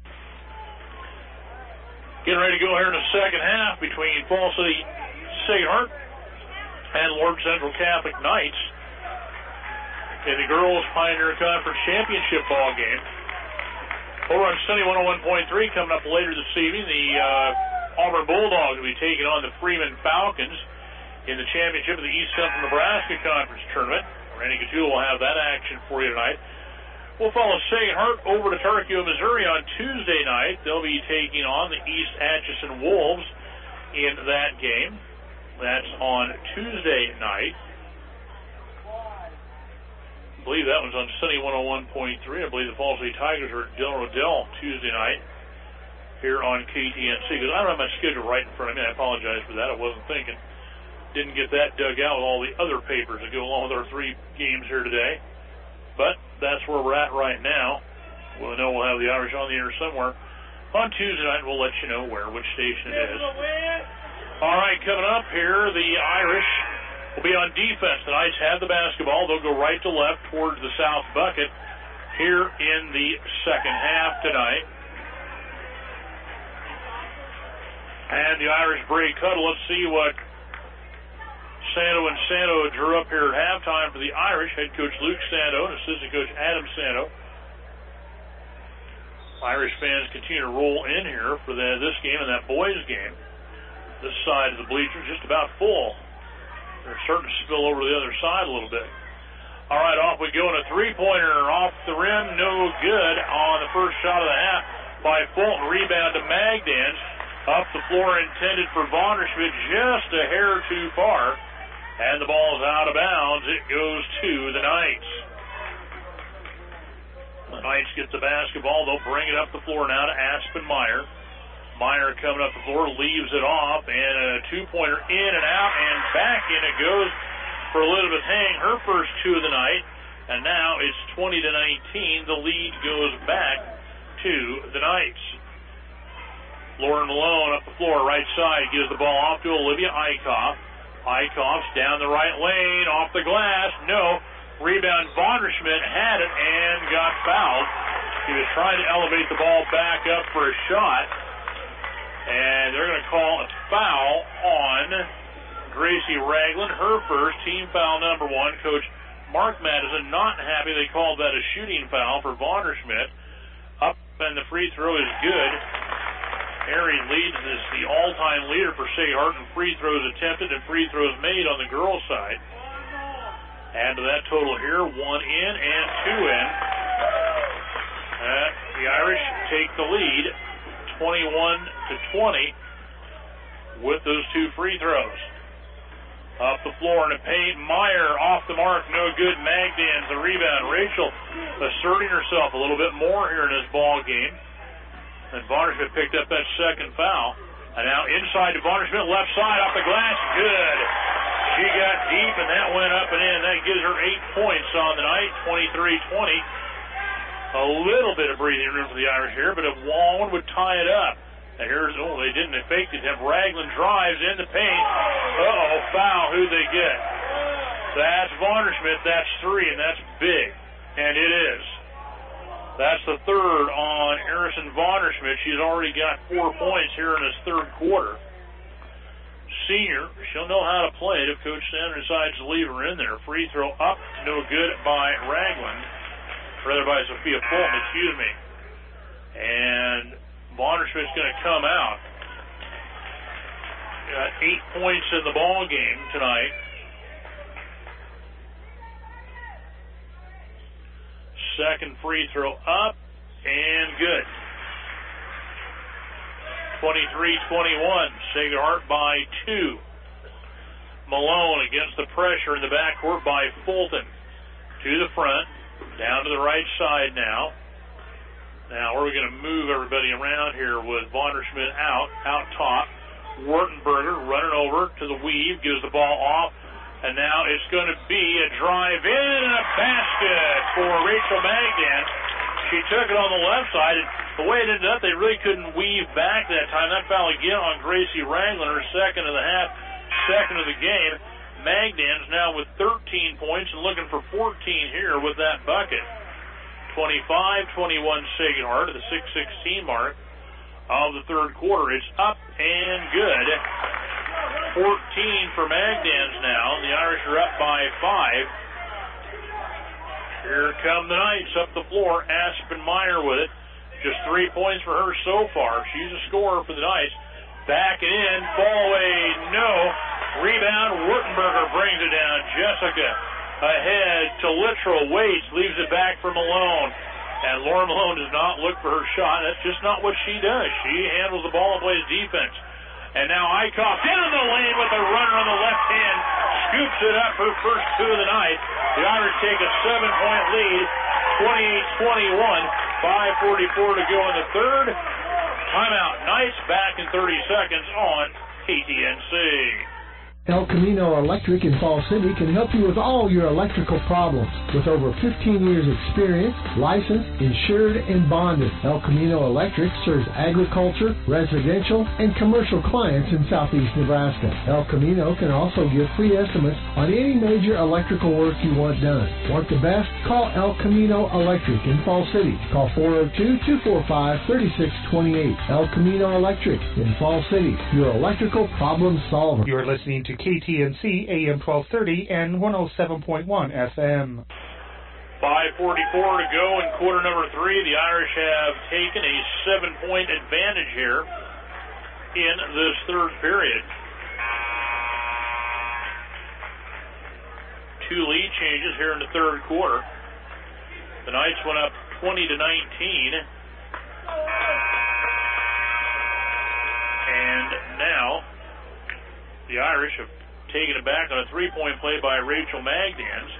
Getting ready to go here in the second half between Falls City State Heart and Lord Central Catholic Knights in the Girls Pioneer Conference Championship ball game. Over on Sunny one oh one point three, coming up later this evening, the uh, Auburn Bulldogs will be taking on the Freeman Falcons in the championship of the East Central Nebraska Conference Tournament. Randy Couture will have that action for you tonight. We'll follow Sacred Heart over to Tarkio, Missouri on Tuesday night. They'll be taking on the East Atchison Wolves in that game. That's on Tuesday night. I believe that one's on Sunny one oh one point three. I believe the Falls City Tigers are at Del Rodell Tuesday night here on K T N C. Because I don't have my schedule right in front of me. I apologize for that. I wasn't thinking. Didn't get that dug out with all the other papers that go along with our three games here today. But that's where we're at right now. We'll know we'll have the Irish on the air somewhere. On Tuesday night, we'll let you know where, which station it is. All right, coming up here, the Irish will be on defense. The Knights have the basketball. They'll go right to left towards the south bucket here in the second half tonight. And the Irish break huddle. Let's see what Santo and Santo drew up here at halftime for the Irish. Head coach Luke Santo and assistant coach Adam Santo. Irish fans continue to roll in here for the, this game and that boys game. This side of the bleachers just about full. They're starting to spill over to the other side a little bit. All right, off we go, and a three-pointer off the rim, no good on the first shot of the half by Fulton. Rebound to Magdans. Up the floor intended for Vonderschmidt, just a hair too far. And the ball's out of bounds. It goes to the Knights. The Knights get the basketball. They'll bring it up the floor now to Aspen Meyer. Meyer coming up the floor, leaves it off, and a two-pointer in and out, and back in it goes for Elizabeth Hang, her first two of the night, and now it's twenty to nineteen. The lead goes back to the Knights. Lauren Malone up the floor, right side, gives the ball off to Olivia Eichhoff. Eichhoff's down the right lane, off the glass, no. Rebound, Vonderschmidt had it and got fouled. He was trying to elevate the ball back up for a shot. And they're going to call a foul on Gracie Ragland, her first, team foul number one. Coach Mark Madison not happy they called that a shooting foul for Vonderschmidt. Up, and the free throw is good. Harry leads as the all-time leader for Sacred Heart in free throws attempted and free throws made on the girls' side. Add to that total here, one in and two in. Uh, the Irish take the lead, twenty-one to twenty, with those two free throws. Up the floor in the paint, Meyer off the mark, no good. Magdans the rebound. Rachel asserting herself a little bit more here in this ball game. And Vonderschmidt picked up that second foul. And now inside to Vonderschmidt, left side off the glass, good. She got deep, and that went up and in. That gives her eight points on the night, twenty-three twenty. A little bit of breathing room for the Irish here, but if Wallen would tie it up. And here's, oh, they didn't fake it. Ragland drives in the paint. Uh-oh, foul. Who'd they get? That's Vonderschmidt. That's three, and that's big. And it is. That's the third on Harrison Vonderschmidt. She's already got four points here in this third quarter. Senior, she'll know how to play it if Coach Sanders decides to leave her in there. Free throw up, no good by Ragland. Rather by Sophia Fulton, excuse me. And Vonderschmidt's going to come out. Got eight points in the ball game tonight. Second free throw up and good. twenty-three twenty-one. Sacred Heart by two. Malone against the pressure in the backcourt by Fulton. To the front. Down to the right side now. Now we're going to move everybody around here with Vonderschmidt out, out top. Wartenberger running over to the weave, gives the ball off. And now it's going to be a drive in and a basket for Rachel Magdan. She took it on the left side, and the way it ended up, they really couldn't weave back that time. That foul again on Gracie Ragland, her second of the half, second of the game. Magdan's now with thirteen points and looking for fourteen here with that bucket. twenty-five twenty-one Sacred Heart at the six sixteen mark of the third quarter. It's up and good. fourteen for Magdans now. The Irish are up by five. Here come the Knights up the floor. Aspen Meyer with it. Just three points for her so far. She's a scorer for the Knights. Back and in. Fall away. No. Rebound. Wurtenberger brings it down. Jessica ahead to Littrell. Waits. Leaves it back for Malone. And Laura Malone does not look for her shot. That's just not what she does. She handles the ball and plays defense. And now Eichhoff down the lane with a runner on the left hand. Scoops it up, her first two of the night. The Irish take a seven-point lead, twenty-eight twenty-one. five forty-four to go in the third. Timeout. Knights back in thirty seconds on K T N C. El Camino Electric in Fall City can help you with all your electrical problems. With over fifteen years experience, licensed, insured, and bonded, El Camino Electric serves agriculture, residential, and commercial clients in southeast Nebraska. El Camino can also give free estimates on any major electrical work you want done. Want the best? Call El Camino Electric in Fall City. Call four oh two, two four five, three six two eight. El Camino Electric in Fall City, your electrical problem solver. You're listening to K T N C A M twelve thirty and one oh seven point one F M. five forty-four to go in quarter number three. The Irish have taken a seven-point advantage here in this third period. Two lead changes here in the third quarter. The Knights went up twenty to nineteen. And now the Irish have taken it back on a three-point play by Rachel Magdans.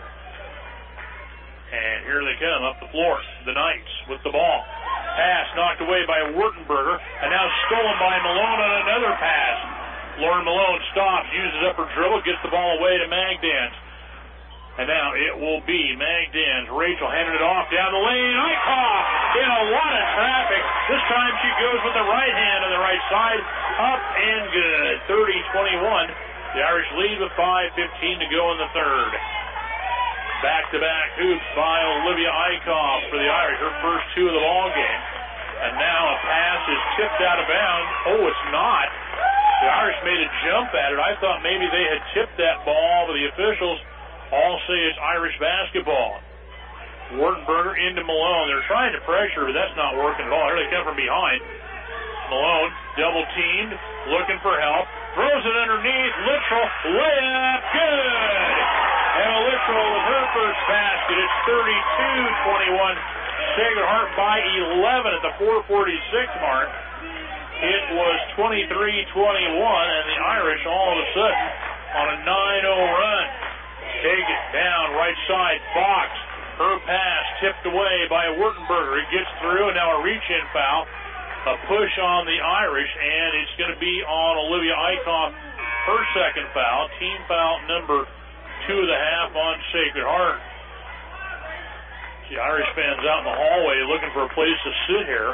And here they come up the floor. The Knights with the ball. Pass knocked away by Wurtenberger, and now stolen by Malone on another pass. Lauren Malone stops, uses up her dribble, gets the ball away to Magdans. And now it will be Magdans. Rachel handed it off down the lane. Eichhoff in a lot of traffic. This time she goes with the right hand on the right side. Up and good. thirty twenty-one. The Irish lead with five fifteen to go in the third. Back-to-back hoops by Olivia Eichhoff for the Irish. Her first two of the ball game. And now a pass is tipped out of bounds. Oh, it's not. The Irish made a jump at it. I thought maybe they had tipped that ball, but the officials all say it's Irish basketball. Wurtenberger into Malone. They're trying to pressure, but that's not working at all. Here they come from behind. Malone, double teamed, looking for help. Throws it underneath. Littrell, layup, good! And Littrell with her first basket. It's thirty-two twenty-one. Sacred Heart by eleven at the four forty-six mark. It was twenty-three twenty-one, and the Irish all of a sudden on a nine oh run. Take it down, right side, Fox. Her pass tipped away by Wurtenberger. It gets through, and now a reach-in foul. A push on the Irish, and it's going to be on Olivia Eichhoff. Her second foul, team foul number two and a half on Sacred Heart. The Irish fans out in the hallway looking for a place to sit here.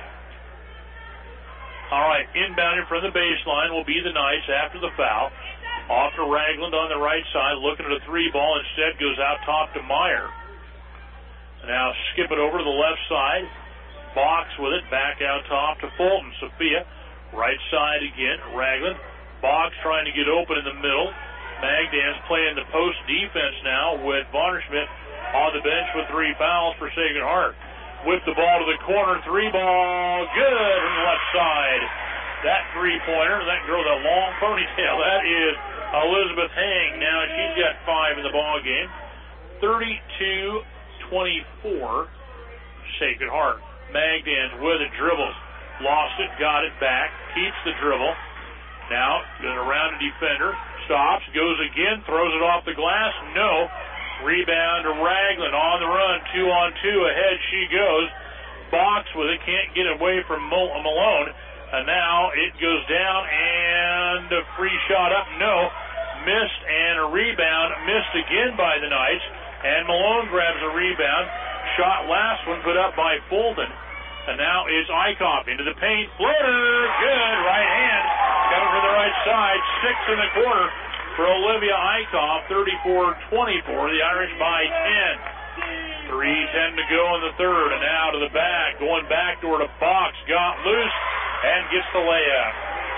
All right, inbounding from the baseline will be the Knights after the foul. Off to Ragland on the right side, looking at a three ball. Instead goes out top to Meyer. Now skip it over to the left side. Box with it, back out top to Fulton. Sophia, right side again, Ragland. Box trying to get open in the middle. Magdans playing the post defense now with Vonderschmidt on the bench with three fouls for Sacred Heart. Whip the ball to the corner, three ball, good from the left side. That three-pointer, that girl with that long ponytail, that is Elizabeth Hang. Now she's got five in the ball game. thirty-two twenty-four, Sacred Heart. Magdans with it, dribbles. Lost it, got it back, keeps the dribble. Now, goes around a defender, stops, goes again, throws it off the glass, no. Rebound to Ragland on the run, two on two, ahead she goes. Box with it, can't get away from Malone. And now it goes down, and a free shot up, no. Missed, and a rebound, missed again by the Knights. And Malone grabs a rebound. Shot last one put up by Fulton. And now it's Eichhoff into the paint. Floater, good, right hand. Coming from the right side, six in the quarter for Olivia Eichhoff, thirty-four twenty-four. The Irish by ten. three ten to go in the third, and now to the back. Going back toward a box, got loose, and gets the layup.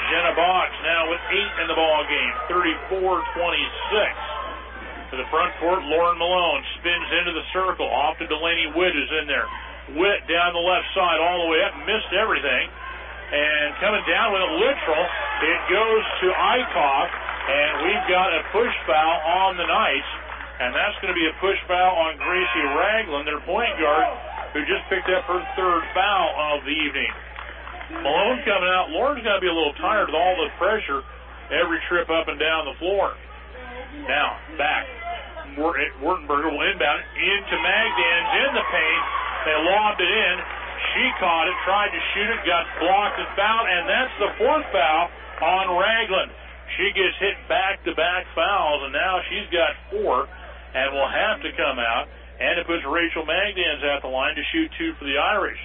Jenna Box now with eight in the ball game, thirty-four twenty-six. To the front court, Lauren Malone spins into the circle. Off to Delaney Witt, who's in there. Witt down the left side all the way up, missed everything. And coming down with it, literal, it goes to Eichhoff, and we've got a push foul on the Knights. And that's going to be a push foul on Gracie Ragland, their point guard, who just picked up her third foul of the evening. Malone coming out. Lauren's got to be a little tired with all the pressure every trip up and down the floor. Now, back. Wurtenberger will inbound into Magdans in the paint. They lobbed it in. She caught it, tried to shoot it, got blocked and fouled, and that's the fourth foul on Ragland. She gets hit back-to-back fouls, and now she's got four and will have to come out. And it puts Rachel Magdans at the line to shoot two for the Irish.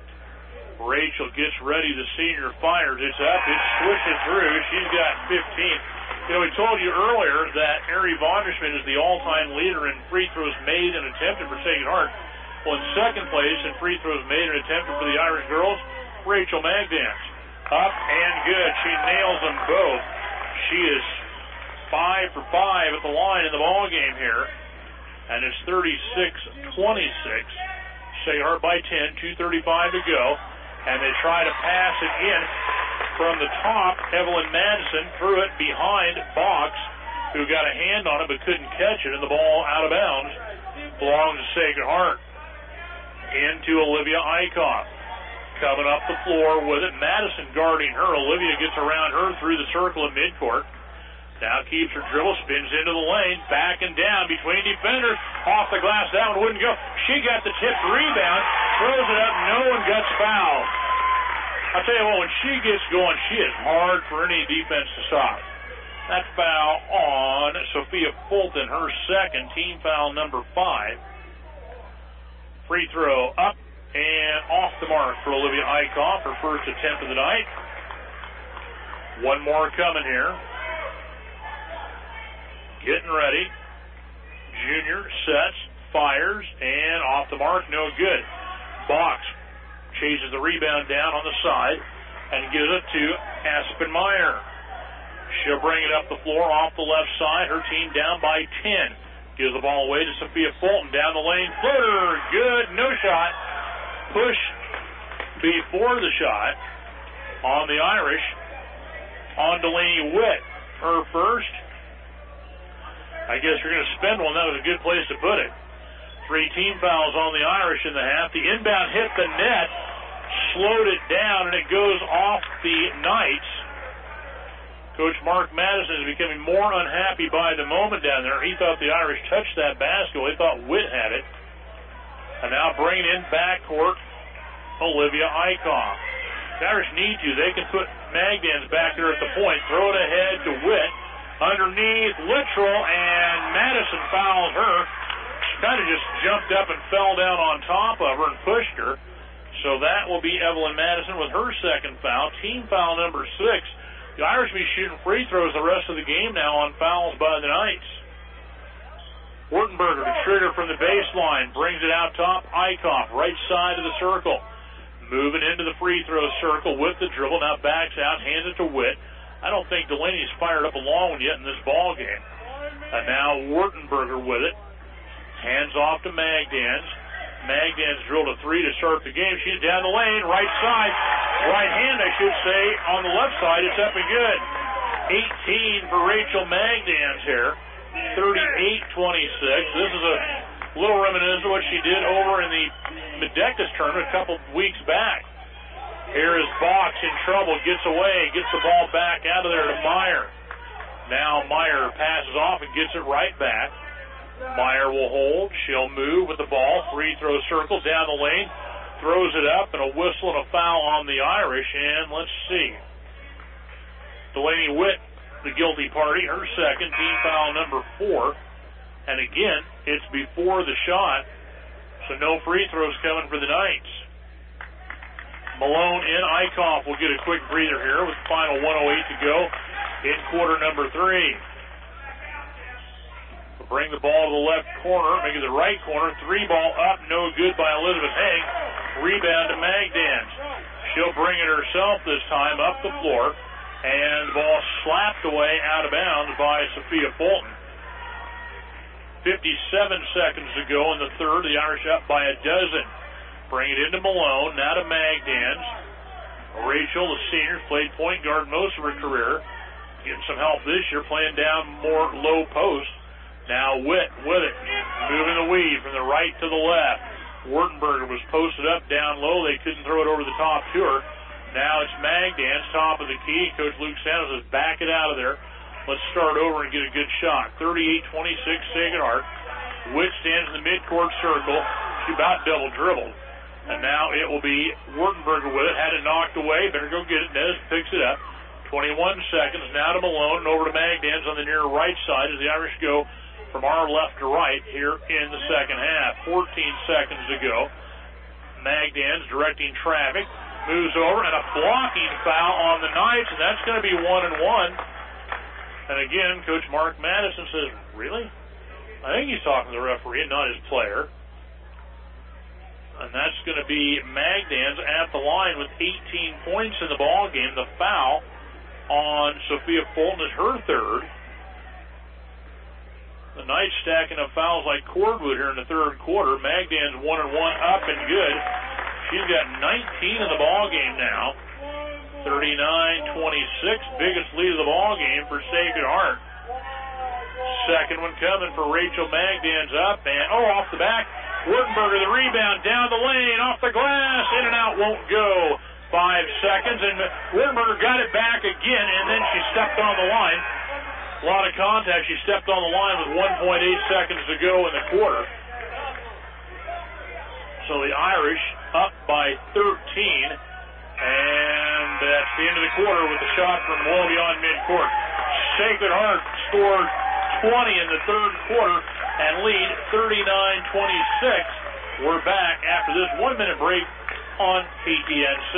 Rachel gets ready. The senior fires. It's up. It swishes through. She's got fifteen. You know, we told you earlier that Ari Vonderschmidt is the all-time leader in free throws made and attempted for Sacred Heart. Well, in second place in free throws made and attempted for the Irish girls, Rachel Magdans. Up and good. She nails them both. She is five for five at the line in the ball game here. And it's thirty-six twenty-six. Sacred Heart by ten, two thirty-five to go. And they try to pass it in from the top. Evelyn Madison threw it behind Box, who got a hand on it but couldn't catch it, and the ball out of bounds belongs to Sacred Heart. Into Olivia Eichhoff. Coming up the floor with it. Madison guarding her. Olivia gets around her through the circle at midcourt. Now keeps her dribble, spins into the lane, back and down between defenders. Off the glass, that one wouldn't go. She got the tipped rebound, throws it up, no one gets fouled. I'll tell you what, when she gets going, she is hard for any defense to stop. That foul on Sophia Fulton, her second, team foul number five. Free throw up and off the mark for Olivia Eichhoff, her first attempt of the night. One more coming here. Getting ready. Junior sets, fires, and off the mark, no good. Box chases the rebound down on the side and gives it to Aspen Meyer. She'll bring it up the floor off the left side. Her team down by ten. Gives the ball away to Sophia Fulton. Down the lane. Floater. Good. No shot. Push before the shot on the Irish. On Delaney Witt. Her first. I guess you're going to spend one. That was a good place to put it. Three team fouls on the Irish in the half. The inbound hit the net. Slowed it down, and it goes off the Knights. Coach Mark Madison is becoming more unhappy by the moment down there. He thought the Irish touched that basketball. He thought Witt had it. And now bringing in backcourt Olivia Eichhoff. The Irish need to. They can put Magdans back there at the point. Throw it ahead to Witt. Underneath, Littrell, and Madison fouled her. She kind of just jumped up and fell down on top of her and pushed her. So that will be Evelyn Madison with her second foul. Team foul number six. The Irish will be shooting free throws the rest of the game now on fouls by the Knights. Wurtenberger to trigger from the baseline. Brings it out top. Eichhoff, right side of the circle. Moving into the free throw circle with the dribble. Now backs out, hands it to Witt. I don't think Delaney's fired up a long one yet in this ball game. And now Wurtenberger with it. Hands off to Magdans. Magdans drilled a three to start the game. She's down the lane, right side. Right hand, I should say, on the left side. It's up and good. eighteen for Rachel Magdans here. thirty-eight twenty-six. This is a little reminiscent of what she did over in the Medectus tournament a couple weeks back. Here is Box in trouble, gets away, gets the ball back out of there to Meyer. Now Meyer passes off and gets it right back. Meyer will hold. She'll move with the ball. Free throw circle down the lane. Throws it up, and a whistle and a foul on the Irish. And let's see. Delaney Witt, the guilty party, her second, team foul number four. And again, it's before the shot, so no free throws coming for the Knights. Malone in. Eichhoff will get a quick breather here with the final one oh eight to go in quarter number three. We'll bring the ball to the left corner, maybe the right corner. Three ball up, no good by Elizabeth Haig. Rebound to Magdans. She'll bring it herself this time up the floor. And the ball slapped away out of bounds by Sophia Fulton. fifty-seven seconds to go in the third. The Irish up by a dozen. Bring it into Malone. Now to Magdans. Rachel, the senior, played point guard most of her career. Getting some help this year, playing down more low post. Now Witt with it. Moving the weed from the right to the left. Wartenberger was posted up down low. They couldn't throw it over the top to her. Now it's Magdans, top of the key. Coach Luke Santos says, back it out of there. Let's start over and get a good shot. thirty-eight twenty-six, Sacred Heart. Witt stands in the midcourt circle. She about double dribbled. And now it will be Wartenberger with it. Had it knocked away. Better go get it. Nez picks it up. twenty-one seconds. Now to Malone and over to Magdans on the near right side as the Irish go from our left to right here in the second half. fourteen seconds to go. Magdans directing traffic. Moves over and a blocking foul on the Knights, and that's going to be one and one. And again, Coach Mark Madison says, really? I think he's talking to the referee and not his player. And that's going to be Magdans at the line with eighteen points in the ball game. The foul on Sophia Fulton is her third. The Knights stacking up fouls like cordwood here in the third quarter. Magdans one and one, up and good. She's got nineteen in the ball game now. thirty-nine twenty-six, biggest lead of the ball game for Sacred Heart. Second one coming for Rachel Magdans up, and oh, off the back. Wartenberger, the rebound, down the lane, off the glass, in and out, won't go. Five seconds, and Wartenberger got it back again, and then she stepped on the line. A lot of contact. She stepped on the line with one point eight seconds to go in the quarter. So the Irish up by thirteen, and that's the end of the quarter with the shot from well beyond midcourt. Sacred Heart scored twenty in the third quarter and lead thirty-nine twenty-six. We're back after this one-minute break on K T N C.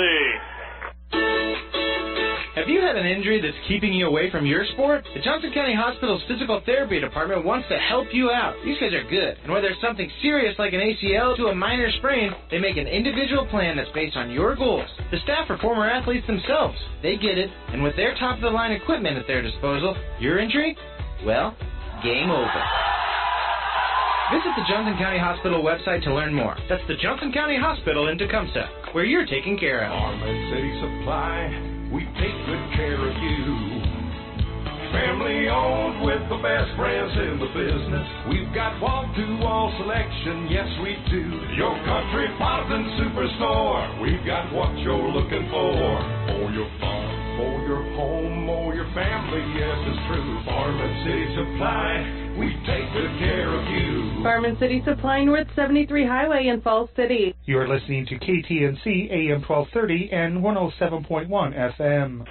Have you had an injury that's keeping you away from your sport? The Johnson County Hospital's physical therapy department wants to help you out. These guys are good. And whether it's something serious like an A C L to a minor sprain, they make an individual plan that's based on your goals. The staff are former athletes themselves. They get it. And with their top-of-the-line equipment at their disposal, your injury? Well, game over. Visit the Johnson County Hospital website to learn more. That's the Johnson County Hospital in Tecumseh, where you're taken care of. Farmers City Supply, we take good care of you. Family owned with the best brands in the business. We've got wall-to-wall selection, yes we do. Your country Cosmopolitan Superstore. We've got what you're looking for. For your farm, for your home, or your family, yes it's true. Farm and City Supply, we take good care of you. Farm and City Supply, North seventy-three Highway in Falls City. You're listening to K T N C A M twelve thirty and one oh seven point one F M.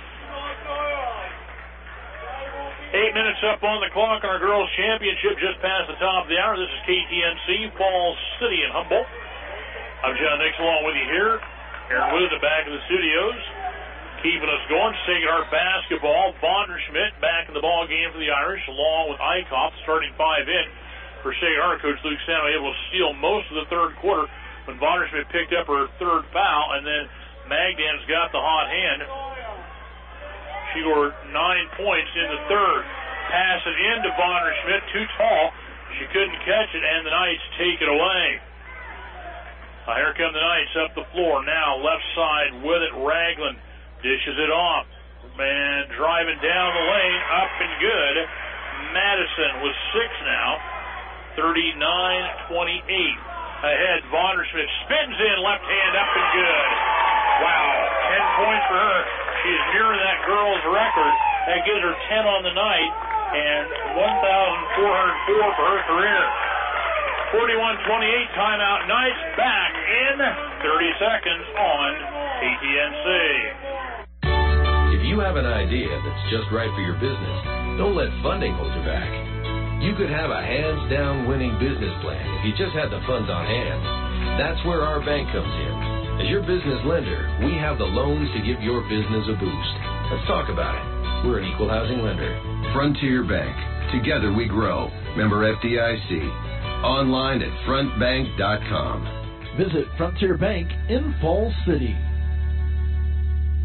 Eight minutes up on the clock on our girls' championship, just past the top of the hour. This is K T N C, Falls City in Humboldt. I'm John Nix along with you here. Aaron Wood at the back of the studios. Keeping us going, Sacred Heart basketball. Vonderschmidt back in the ball game for the Irish, along with Eichhoff starting five in for Sacred Heart. Coach Luke Santo able to steal most of the third quarter when Vonderschmidt picked up her third foul, and then Magdan's got the hot hand. She scored nine points in the third. Pass it in to Vonderschmidt, too tall. She couldn't catch it, and the Knights take it away. Uh, here come the Knights up the floor. Now left side with it, Ragland. Dishes it off. Man driving down the lane, up and good. Madison with six now. thirty-nine twenty-eight. Ahead, Vonderschmidt spins in, left hand up and good. Wow, ten points for her. She's near that girl's record. That gives her ten on the night and one thousand four hundred four for her career. forty-one twenty-eight, timeout. Knights back in thirty seconds on K T N C. If you have an idea that's just right for your business, don't let funding hold you back. You could have a hands-down winning business plan if you just had the funds on hand. That's where our bank comes in. As your business lender, we have the loans to give your business a boost. Let's talk about it. We're an equal housing lender. Frontier Bank. Together we grow. Member F D I C. Online at front bank dot com. Visit Frontier Bank in Falls City.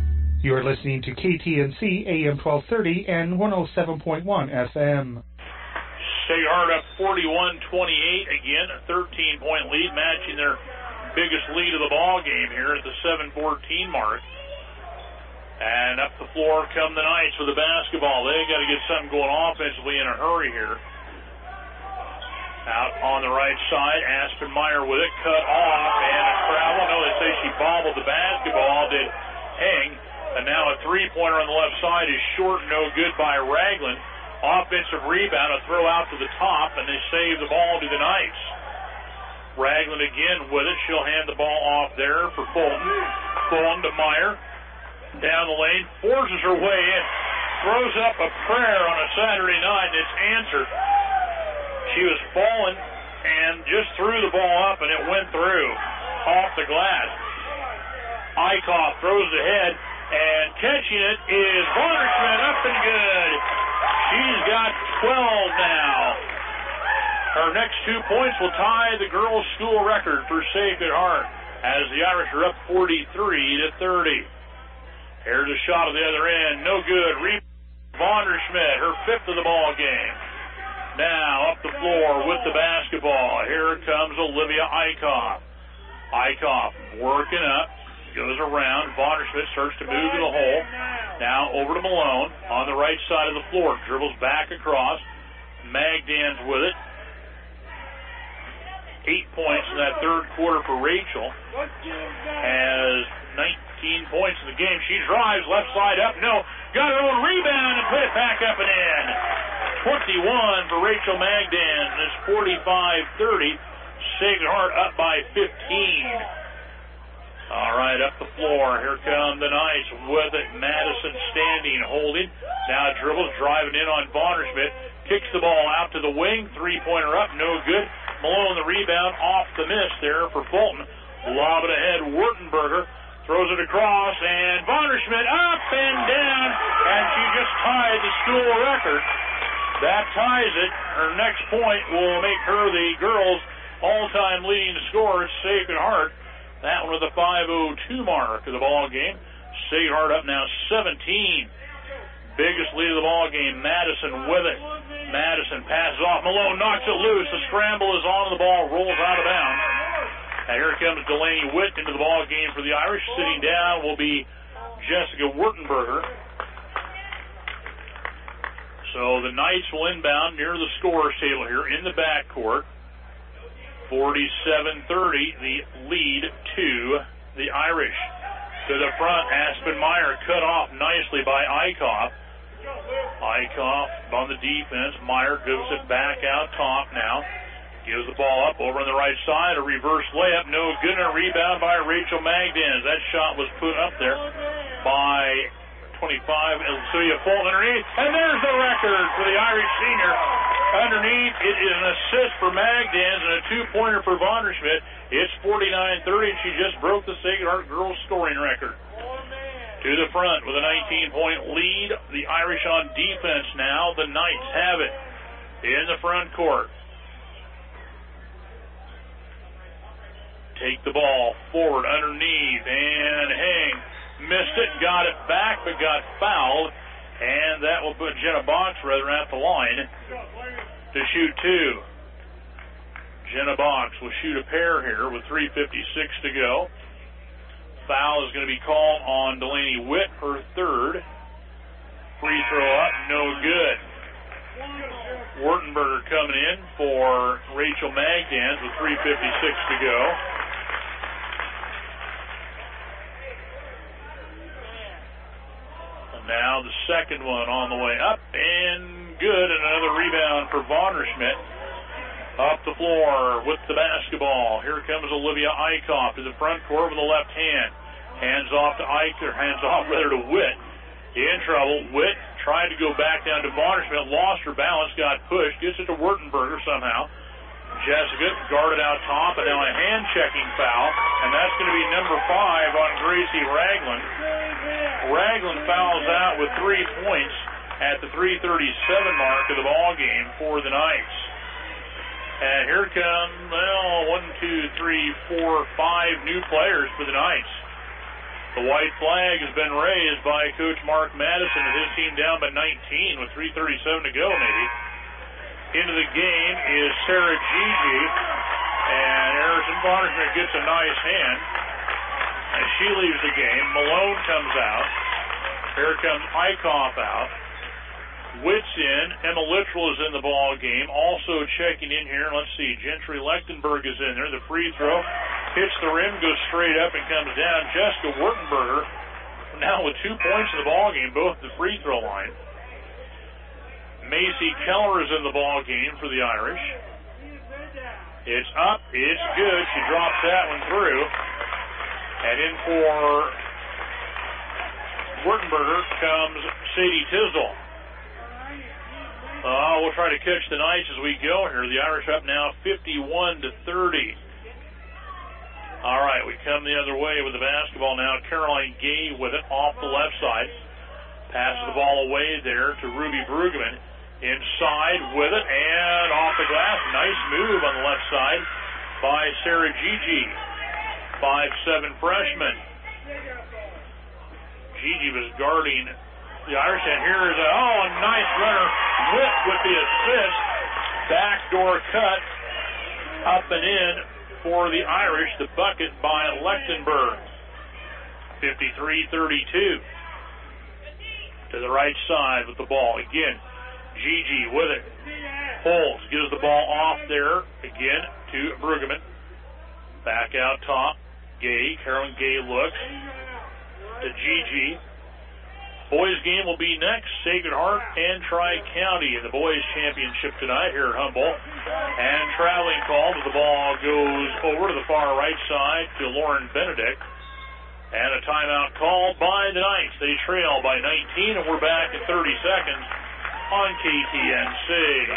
You are listening to K T N C A M twelve thirty and one oh seven point one F M. Sacred Heart up forty-one twenty-eight. Again, a thirteen-point lead, matching their biggest lead of the ball game here at the seven fourteen mark. And up the floor come the Knights with the basketball. They got to get something going offensively in a hurry here. Out on the right side, Aspen Meyer with it, cut off, and a travel. No, they say she bobbled the basketball, did hang, and now a three-pointer on the left side is short, no good by Ragland. Offensive rebound, a throw out to the top, and they save the ball to the Knights. Ragland again with it. She'll hand the ball off there for Fulton. Fulton to Meyer. Down the lane, forces her way in, throws up a prayer on a Saturday night, and it's answered. She was falling and just threw the ball up, and it went through off the glass. Eichhoff throws ahead, and catching it is Vonderschmidt, up and good. She's got twelve now. Her next two points will tie the girls' school record for Sacred Heart as the Irish are up forty-three to thirty. Here's a shot at the other end, no good. Rebound Vonderschmidt, her fifth of the ball game. Now up the floor with the basketball. Here comes Olivia Eichhoff. Eichhoff working up, goes around. Vonderschmidt starts to move to the hole. Now over to Malone on the right side of the floor. Dribbles back across. Magdan's with it. Eight points in that third quarter for Rachel. Has nineteen points in the game. She drives left side up. No. Got her own rebound and put it back up and in. twenty-one for Rachel Magdan. And it's forty-five thirty. Sacred Heart up by fifteen. All right, up the floor. Here come the Knights with it. Madison standing, holding. Now dribbles, driving in on Vonderschmidt. Kicks the ball out to the wing. Three-pointer up, no good. Malone the rebound, off the miss there for Fulton. Lob it ahead, Wurtenberger. Throws it across, and Vonderschmidt up and down, and she just tied the school record. That ties it. Her next point will make her the girls' all-time leading scorer at Sacred Heart. That one with the five oh two mark of the ball game. Sacred Heart up now seventeen. Biggest lead of the ball game. Madison with it. Madison passes off. Malone knocks it loose. The scramble is on. The ball rolls out of bounds. And here comes Delaney Witt into the ball game for the Irish. Sitting down will be Jessica Wurtenberger. So the Knights will inbound near the scorer's table here in the backcourt. forty-seven thirty, the lead to the Irish. To the front, Aspen Meyer cut off nicely by Eichhoff. Eichhoff on the defense. Meyer gives it back out top now. Gives the ball up over on the right side. A reverse layup. No good. And a rebound by Rachel Magdan. That shot was put up there by twenty-five. Elsuya Fulton underneath. And there's the record for the Irish senior. Underneath, it is an assist for Magdan and a two-pointer for Vonderschmidt. It's forty-nine thirty, and she just broke the Sacred Heart girls scoring record. To the front with a nineteen-point lead. The Irish on defense now. The Knights have it in the front court. Take the ball forward underneath and hang. Missed it, got it back, but got fouled. And that will put Jenna Box rather at the line to shoot two. Jenna Box will shoot a pair here with three fifty-six to go. Foul is going to be called on Delaney Witt, her third. Free throw up, no good. Wurtenberger coming in for Rachel Magdan with three fifty-six to go. Now the second one on the way up and good, and another rebound for Vonderschmidt. Up the floor with the basketball. Here comes Olivia Eichhoff to the front court with the left hand. Hands off to Eich, or hands off rather to Witt. In trouble. Witt tried to go back down to Vonderschmidt, lost her balance, got pushed, gets it to Wurtenberger somehow. Jessica guarded out top, and now a hand-checking foul, and that's going to be number five on Gracie Ragland. Ragland fouls out with three points at the three thirty-seven mark of the ball game for the Knights. And here come, well, one, two, three, four, five new players for the Knights. The white flag has been raised by Coach Mark Madison and his team down by nineteen with three thirty-seven to go, maybe. Into the game is Sarah Gigi, and Harrison Bonnersmith gets a nice hand. As she leaves the game, Malone comes out. Here comes Eichhoff out. Witt's in. Emma Littrell is in the ball game. Also checking in here, let's see, Gentry Lechtenberg is in there. The free throw hits the rim, goes straight up and comes down. Jessica Wurtenberger now with two points in the ball game, both at the free throw line. Macy Keller is in the ball game for the Irish. It's up, it's good. She drops that one through. And in for Wurtenberger comes Sadie Tisdall. Uh, we'll try to catch the Knights as we go here. The Irish up now fifty-one to thirty. All right, we come the other way with the basketball now. Caroline Gay with it off the left side. Passes the ball away there to Ruby Brueggemann. Inside with it and off the glass. Nice move on the left side by Sarah Gigi. five seven freshman. Gigi was guarding the Irish, and here is a, oh, a nice runner. Witt with the assist. Backdoor cut up and in for the Irish. The bucket by Lechtenberg. fifty-three thirty-two. To the right side with the ball. Again, Gigi with it. Holds, gives the ball off there. Again to Brueggemann. Back out top. Gay. Carolyn Gay looks to Gigi. Boys game will be next. Sacred Heart and Tri-County in the boys championship tonight here at Humboldt. And traveling call, but the ball goes over to the far right side to Lauren Benedict. And a timeout called by the Knights. They trail by nineteen, and we're back in thirty seconds on K T N C.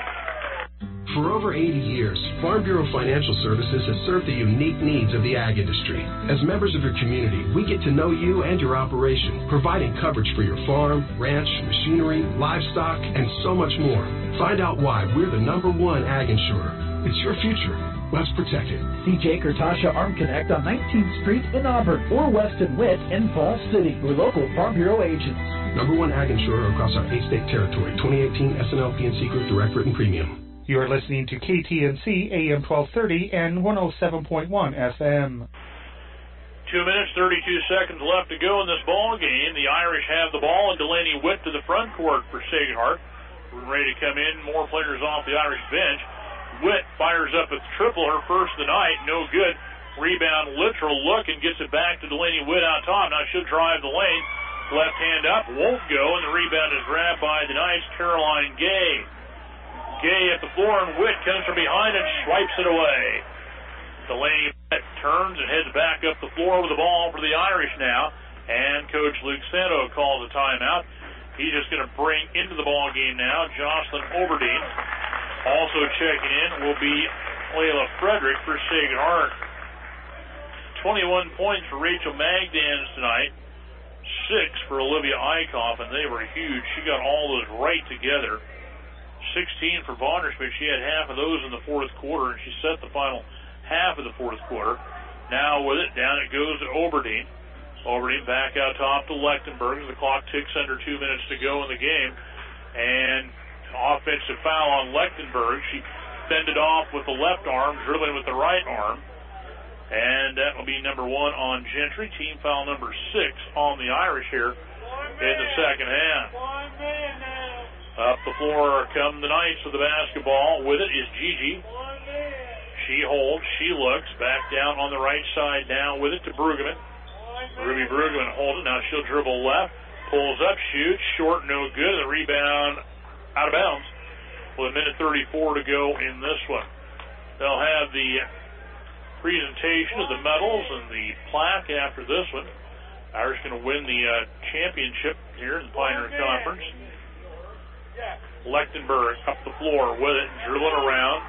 For over eighty years, Farm Bureau Financial Services has served the unique needs of the ag industry. As members of your community, we get to know you and your operation, providing coverage for your farm, ranch, machinery, livestock, and so much more. Find out why we're the number one ag insurer. It's your future. Let's protect it. See Jake or Tasha Arm Connect on nineteenth Street in Auburn or Weston Witt in Falls City. Your local Farm Bureau agents. Number one ag insurer across our eight-state territory. twenty eighteen S N L P N C Group Direct Written Premium. You are listening to K T N C A M twelve thirty and one oh seven point one F M. Two minutes, thirty-two seconds left to go in this ball game. The Irish have the ball, and Delaney Witt to the front court for Sacred Heart. We're ready to come in. More players off the Irish bench. Witt fires up a triple, her first of the night. No good. Rebound, Littrell look and gets it back to Delaney Witt out top. Now she'll drive the lane. Left hand up, won't go, and the rebound is grabbed by the Knights, Caroline Gay. Gay at the floor, and Witt comes from behind and swipes it away. Delaney Witt turns and heads back up the floor with the ball for the Irish now, and Coach Luke Santo calls a timeout. He's just going to bring into the ball game now Jocelyn Overdeen. Also checking in will be Layla Frederick for Sacred Heart. twenty-one points for Rachel Magdans tonight. Six for Olivia Eichhoff, and they were huge. She got all those right together. sixteen for Vonderschmidt. She had half of those in the fourth quarter, and she set the final half of the fourth quarter. Now with it, down it goes to Oberdeen. Oberdeen back out top to Lechtenberg as the clock ticks under two minutes to go in the game. And offensive foul on Lechtenberg. She fended off with the left arm, dribbling with the right arm. And that will be number one on Gentry. Team foul number six on the Irish here in the second half. Up the floor come the Knights with the basketball. With it is Gigi. She holds. She looks. Back down on the right side now with it to Brueggemann. Ruby Brueggemann holds it. Now she'll dribble left. Pulls up, shoots. Short, no good. The rebound out of bounds with a minute thirty-four to go in this one. They'll have the presentation of the medals and the plaque after this one. Irish going to win the uh, championship here in the Pioneer Conference. Lechtenberg up the floor with it, dribbling around.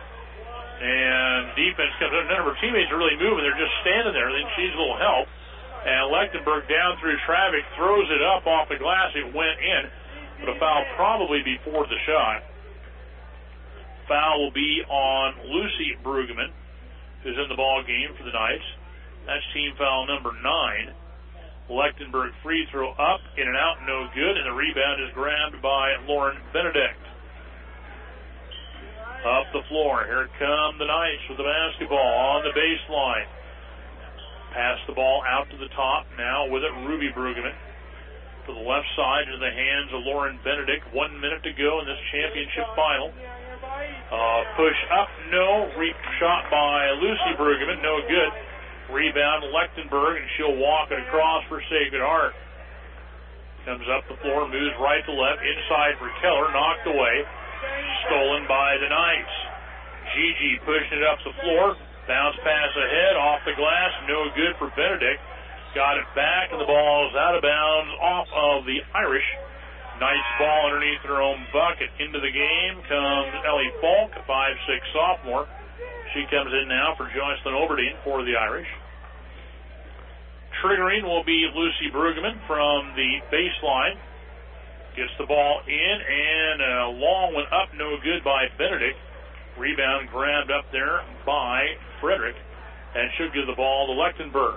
And defense comes in. None of her teammates are really moving. They're just standing there. Then she needs a little help. And Lechtenberg down through traffic, throws it up off the glass. It went in. But a foul probably before the shot. Foul will be on Lucy Brueggemann, who's in the ball game for the Knights. That's team foul number nine. Lechtenberg free throw up, in and out, no good, and the rebound is grabbed by Lauren Benedict. Up the floor, here come the Knights with the basketball on the baseline. Pass the ball out to the top, now with it Ruby Brueggemann. To the left side, into the hands of Lauren Benedict. One minute to go in this championship final. Uh, push up, no. Re- shot by Lucy Brueggemann, no good. Rebound Lechtenberg, and she'll walk it across for Sacred Heart. Comes up the floor, moves right to left, inside for Keller, knocked away. Stolen by the Knights. Gigi pushing it up the floor. Bounce pass ahead, off the glass, no good for Benedict. Got it back, and the ball is out of bounds off of the Irish. Knights ball underneath their own bucket. Into the game comes Ellie Falk, a five six sophomore. She comes in now for Jocelyn Oberdine for the Irish. Triggering will be Lucy Brueggemann from the baseline. Gets the ball in, and a long one up, no good by Benedict. Rebound grabbed up there by Frederick, and should give the ball to Lechtenberg.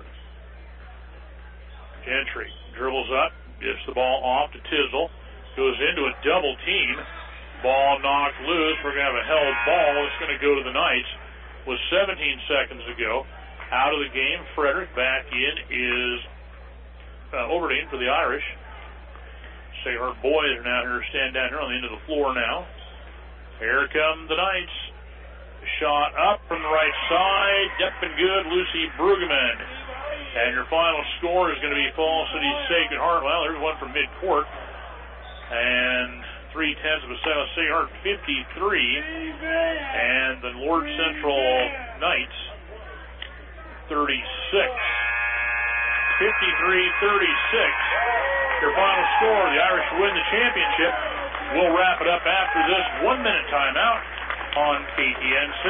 Gentry dribbles up, gives the ball off to Tisdale, goes into a double team. Ball knocked loose. We're going to have a held ball. It's going to go to the Knights with seventeen seconds to go. Out of the game, Frederick. Back in is uh, Oberdine for the Irish. Say her boys are now here, stand down here on the end of the floor now. Here come the Knights. Shot up from the right side. Up and good, Lucy Brueggemann. And your final score is going to be Fall City Sacred Heart. Well, there's one from midcourt. And three-tenths of a second. Sacred Heart fifty-three. And the Lord Central Knights thirty-six. fifty-three thirty-six. Your final score. The Irish win the championship. We'll wrap it up after this one-minute timeout on K T N C.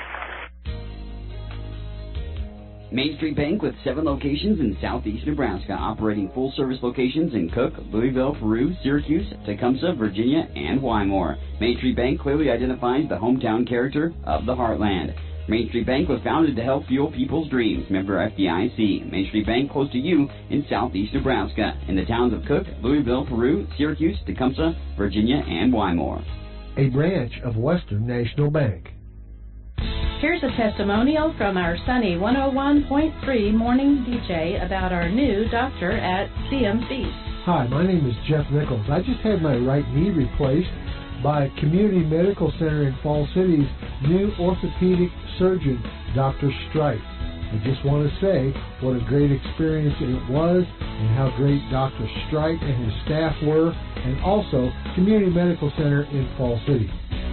Main Street Bank with seven locations in southeast Nebraska, operating full-service locations in Cook, Louisville, Peru, Syracuse, Tecumseh, Virginia, and Wymore. Main Street Bank clearly identifies the hometown character of the heartland. Main Street Bank was founded to help fuel people's dreams. Member F D I C. Main Street Bank close to you in southeast Nebraska, in the towns of Cook, Louisville, Peru, Syracuse, Tecumseh, Virginia, and Wymore. A branch of Western National Bank. Here's a testimonial from our sunny one oh one point three morning D J about our new doctor at C M C. Hi, my name is Jeff Nichols. I just had my right knee replaced by Community Medical Center in Fall City's new orthopedic surgeon, Doctor Strike. I just want to say what a great experience it was and how great Doctor Strike and his staff were, and also Community Medical Center in Fall City.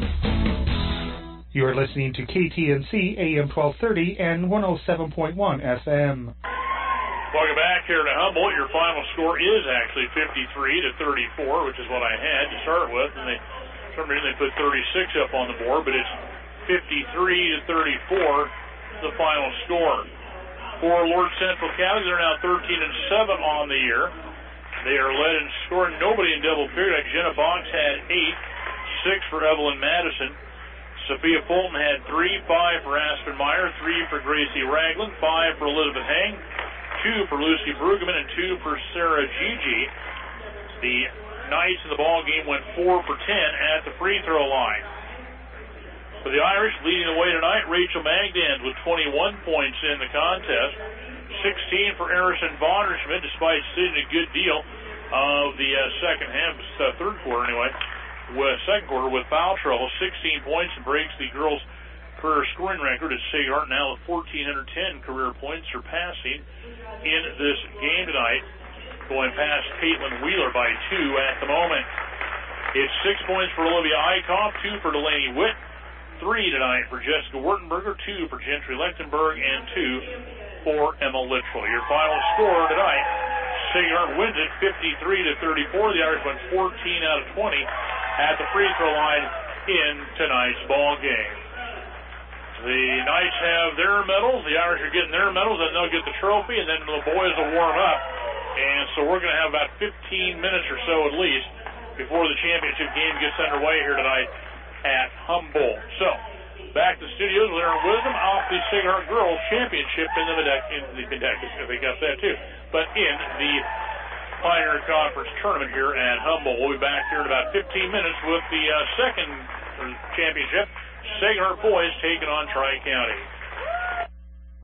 You are listening to K T N C A M twelve thirty and one oh seven point one F M. Welcome back here to Humboldt. Your final score is actually fifty-three to thirty-four, which is what I had to start with, and they, for some reason they put thirty-six up on the board, but it's fifty-three to thirty-four, the final score. For Lord Central County, they're now thirteen and seven on the year. They are led in scoring, nobody in double figure. Jenna Boggs had eight, six for Evelyn Madison. Sophia Fulton had three, five for Aspen Meyer, three for Gracie Ragland, five for Elizabeth Hang, two for Lucy Brueggemann, and two for Sarah Gigi. The Knights in the ball game went four for ten at the free throw line. For the Irish, leading the way tonight, Rachel Magdan with twenty-one points in the contest, sixteen for Harrison Vonderschmidt, despite sitting a good deal of the uh, second half, uh, third quarter anyway. With second quarter with foul trouble, sixteen points, and breaks the girls' career scoring record at Sacred Heart now with one thousand four hundred ten career points, surpassing in this game tonight, going past Caitlin Wheeler by two at the moment. It's six points for Olivia Eichhoff, two for Delaney Witt, three tonight for Jessica Wurtenberger, two for Gentry Lechtenberg, and two for Emma Littrell. Your final score tonight, Sacred Heart wins it fifty-three to thirty-four. The Irish went fourteen out of twenty at the free throw line in tonight's ball game. The Knights have their medals. The Irish are getting their medals, and they'll get the trophy, and then the boys will warm up. And so we're going to have about fifteen minutes or so at least before the championship game gets underway here tonight at Humboldt. So back to the studios with Aaron Wisdom off the Sacred Heart Girls Championship in the in the Medecus. I think that's that too. But in the Pioneer Conference tournament here at Humboldt. We'll be back here in about fifteen minutes with the uh, second championship. Sacred Heart boys taking on Tri-County.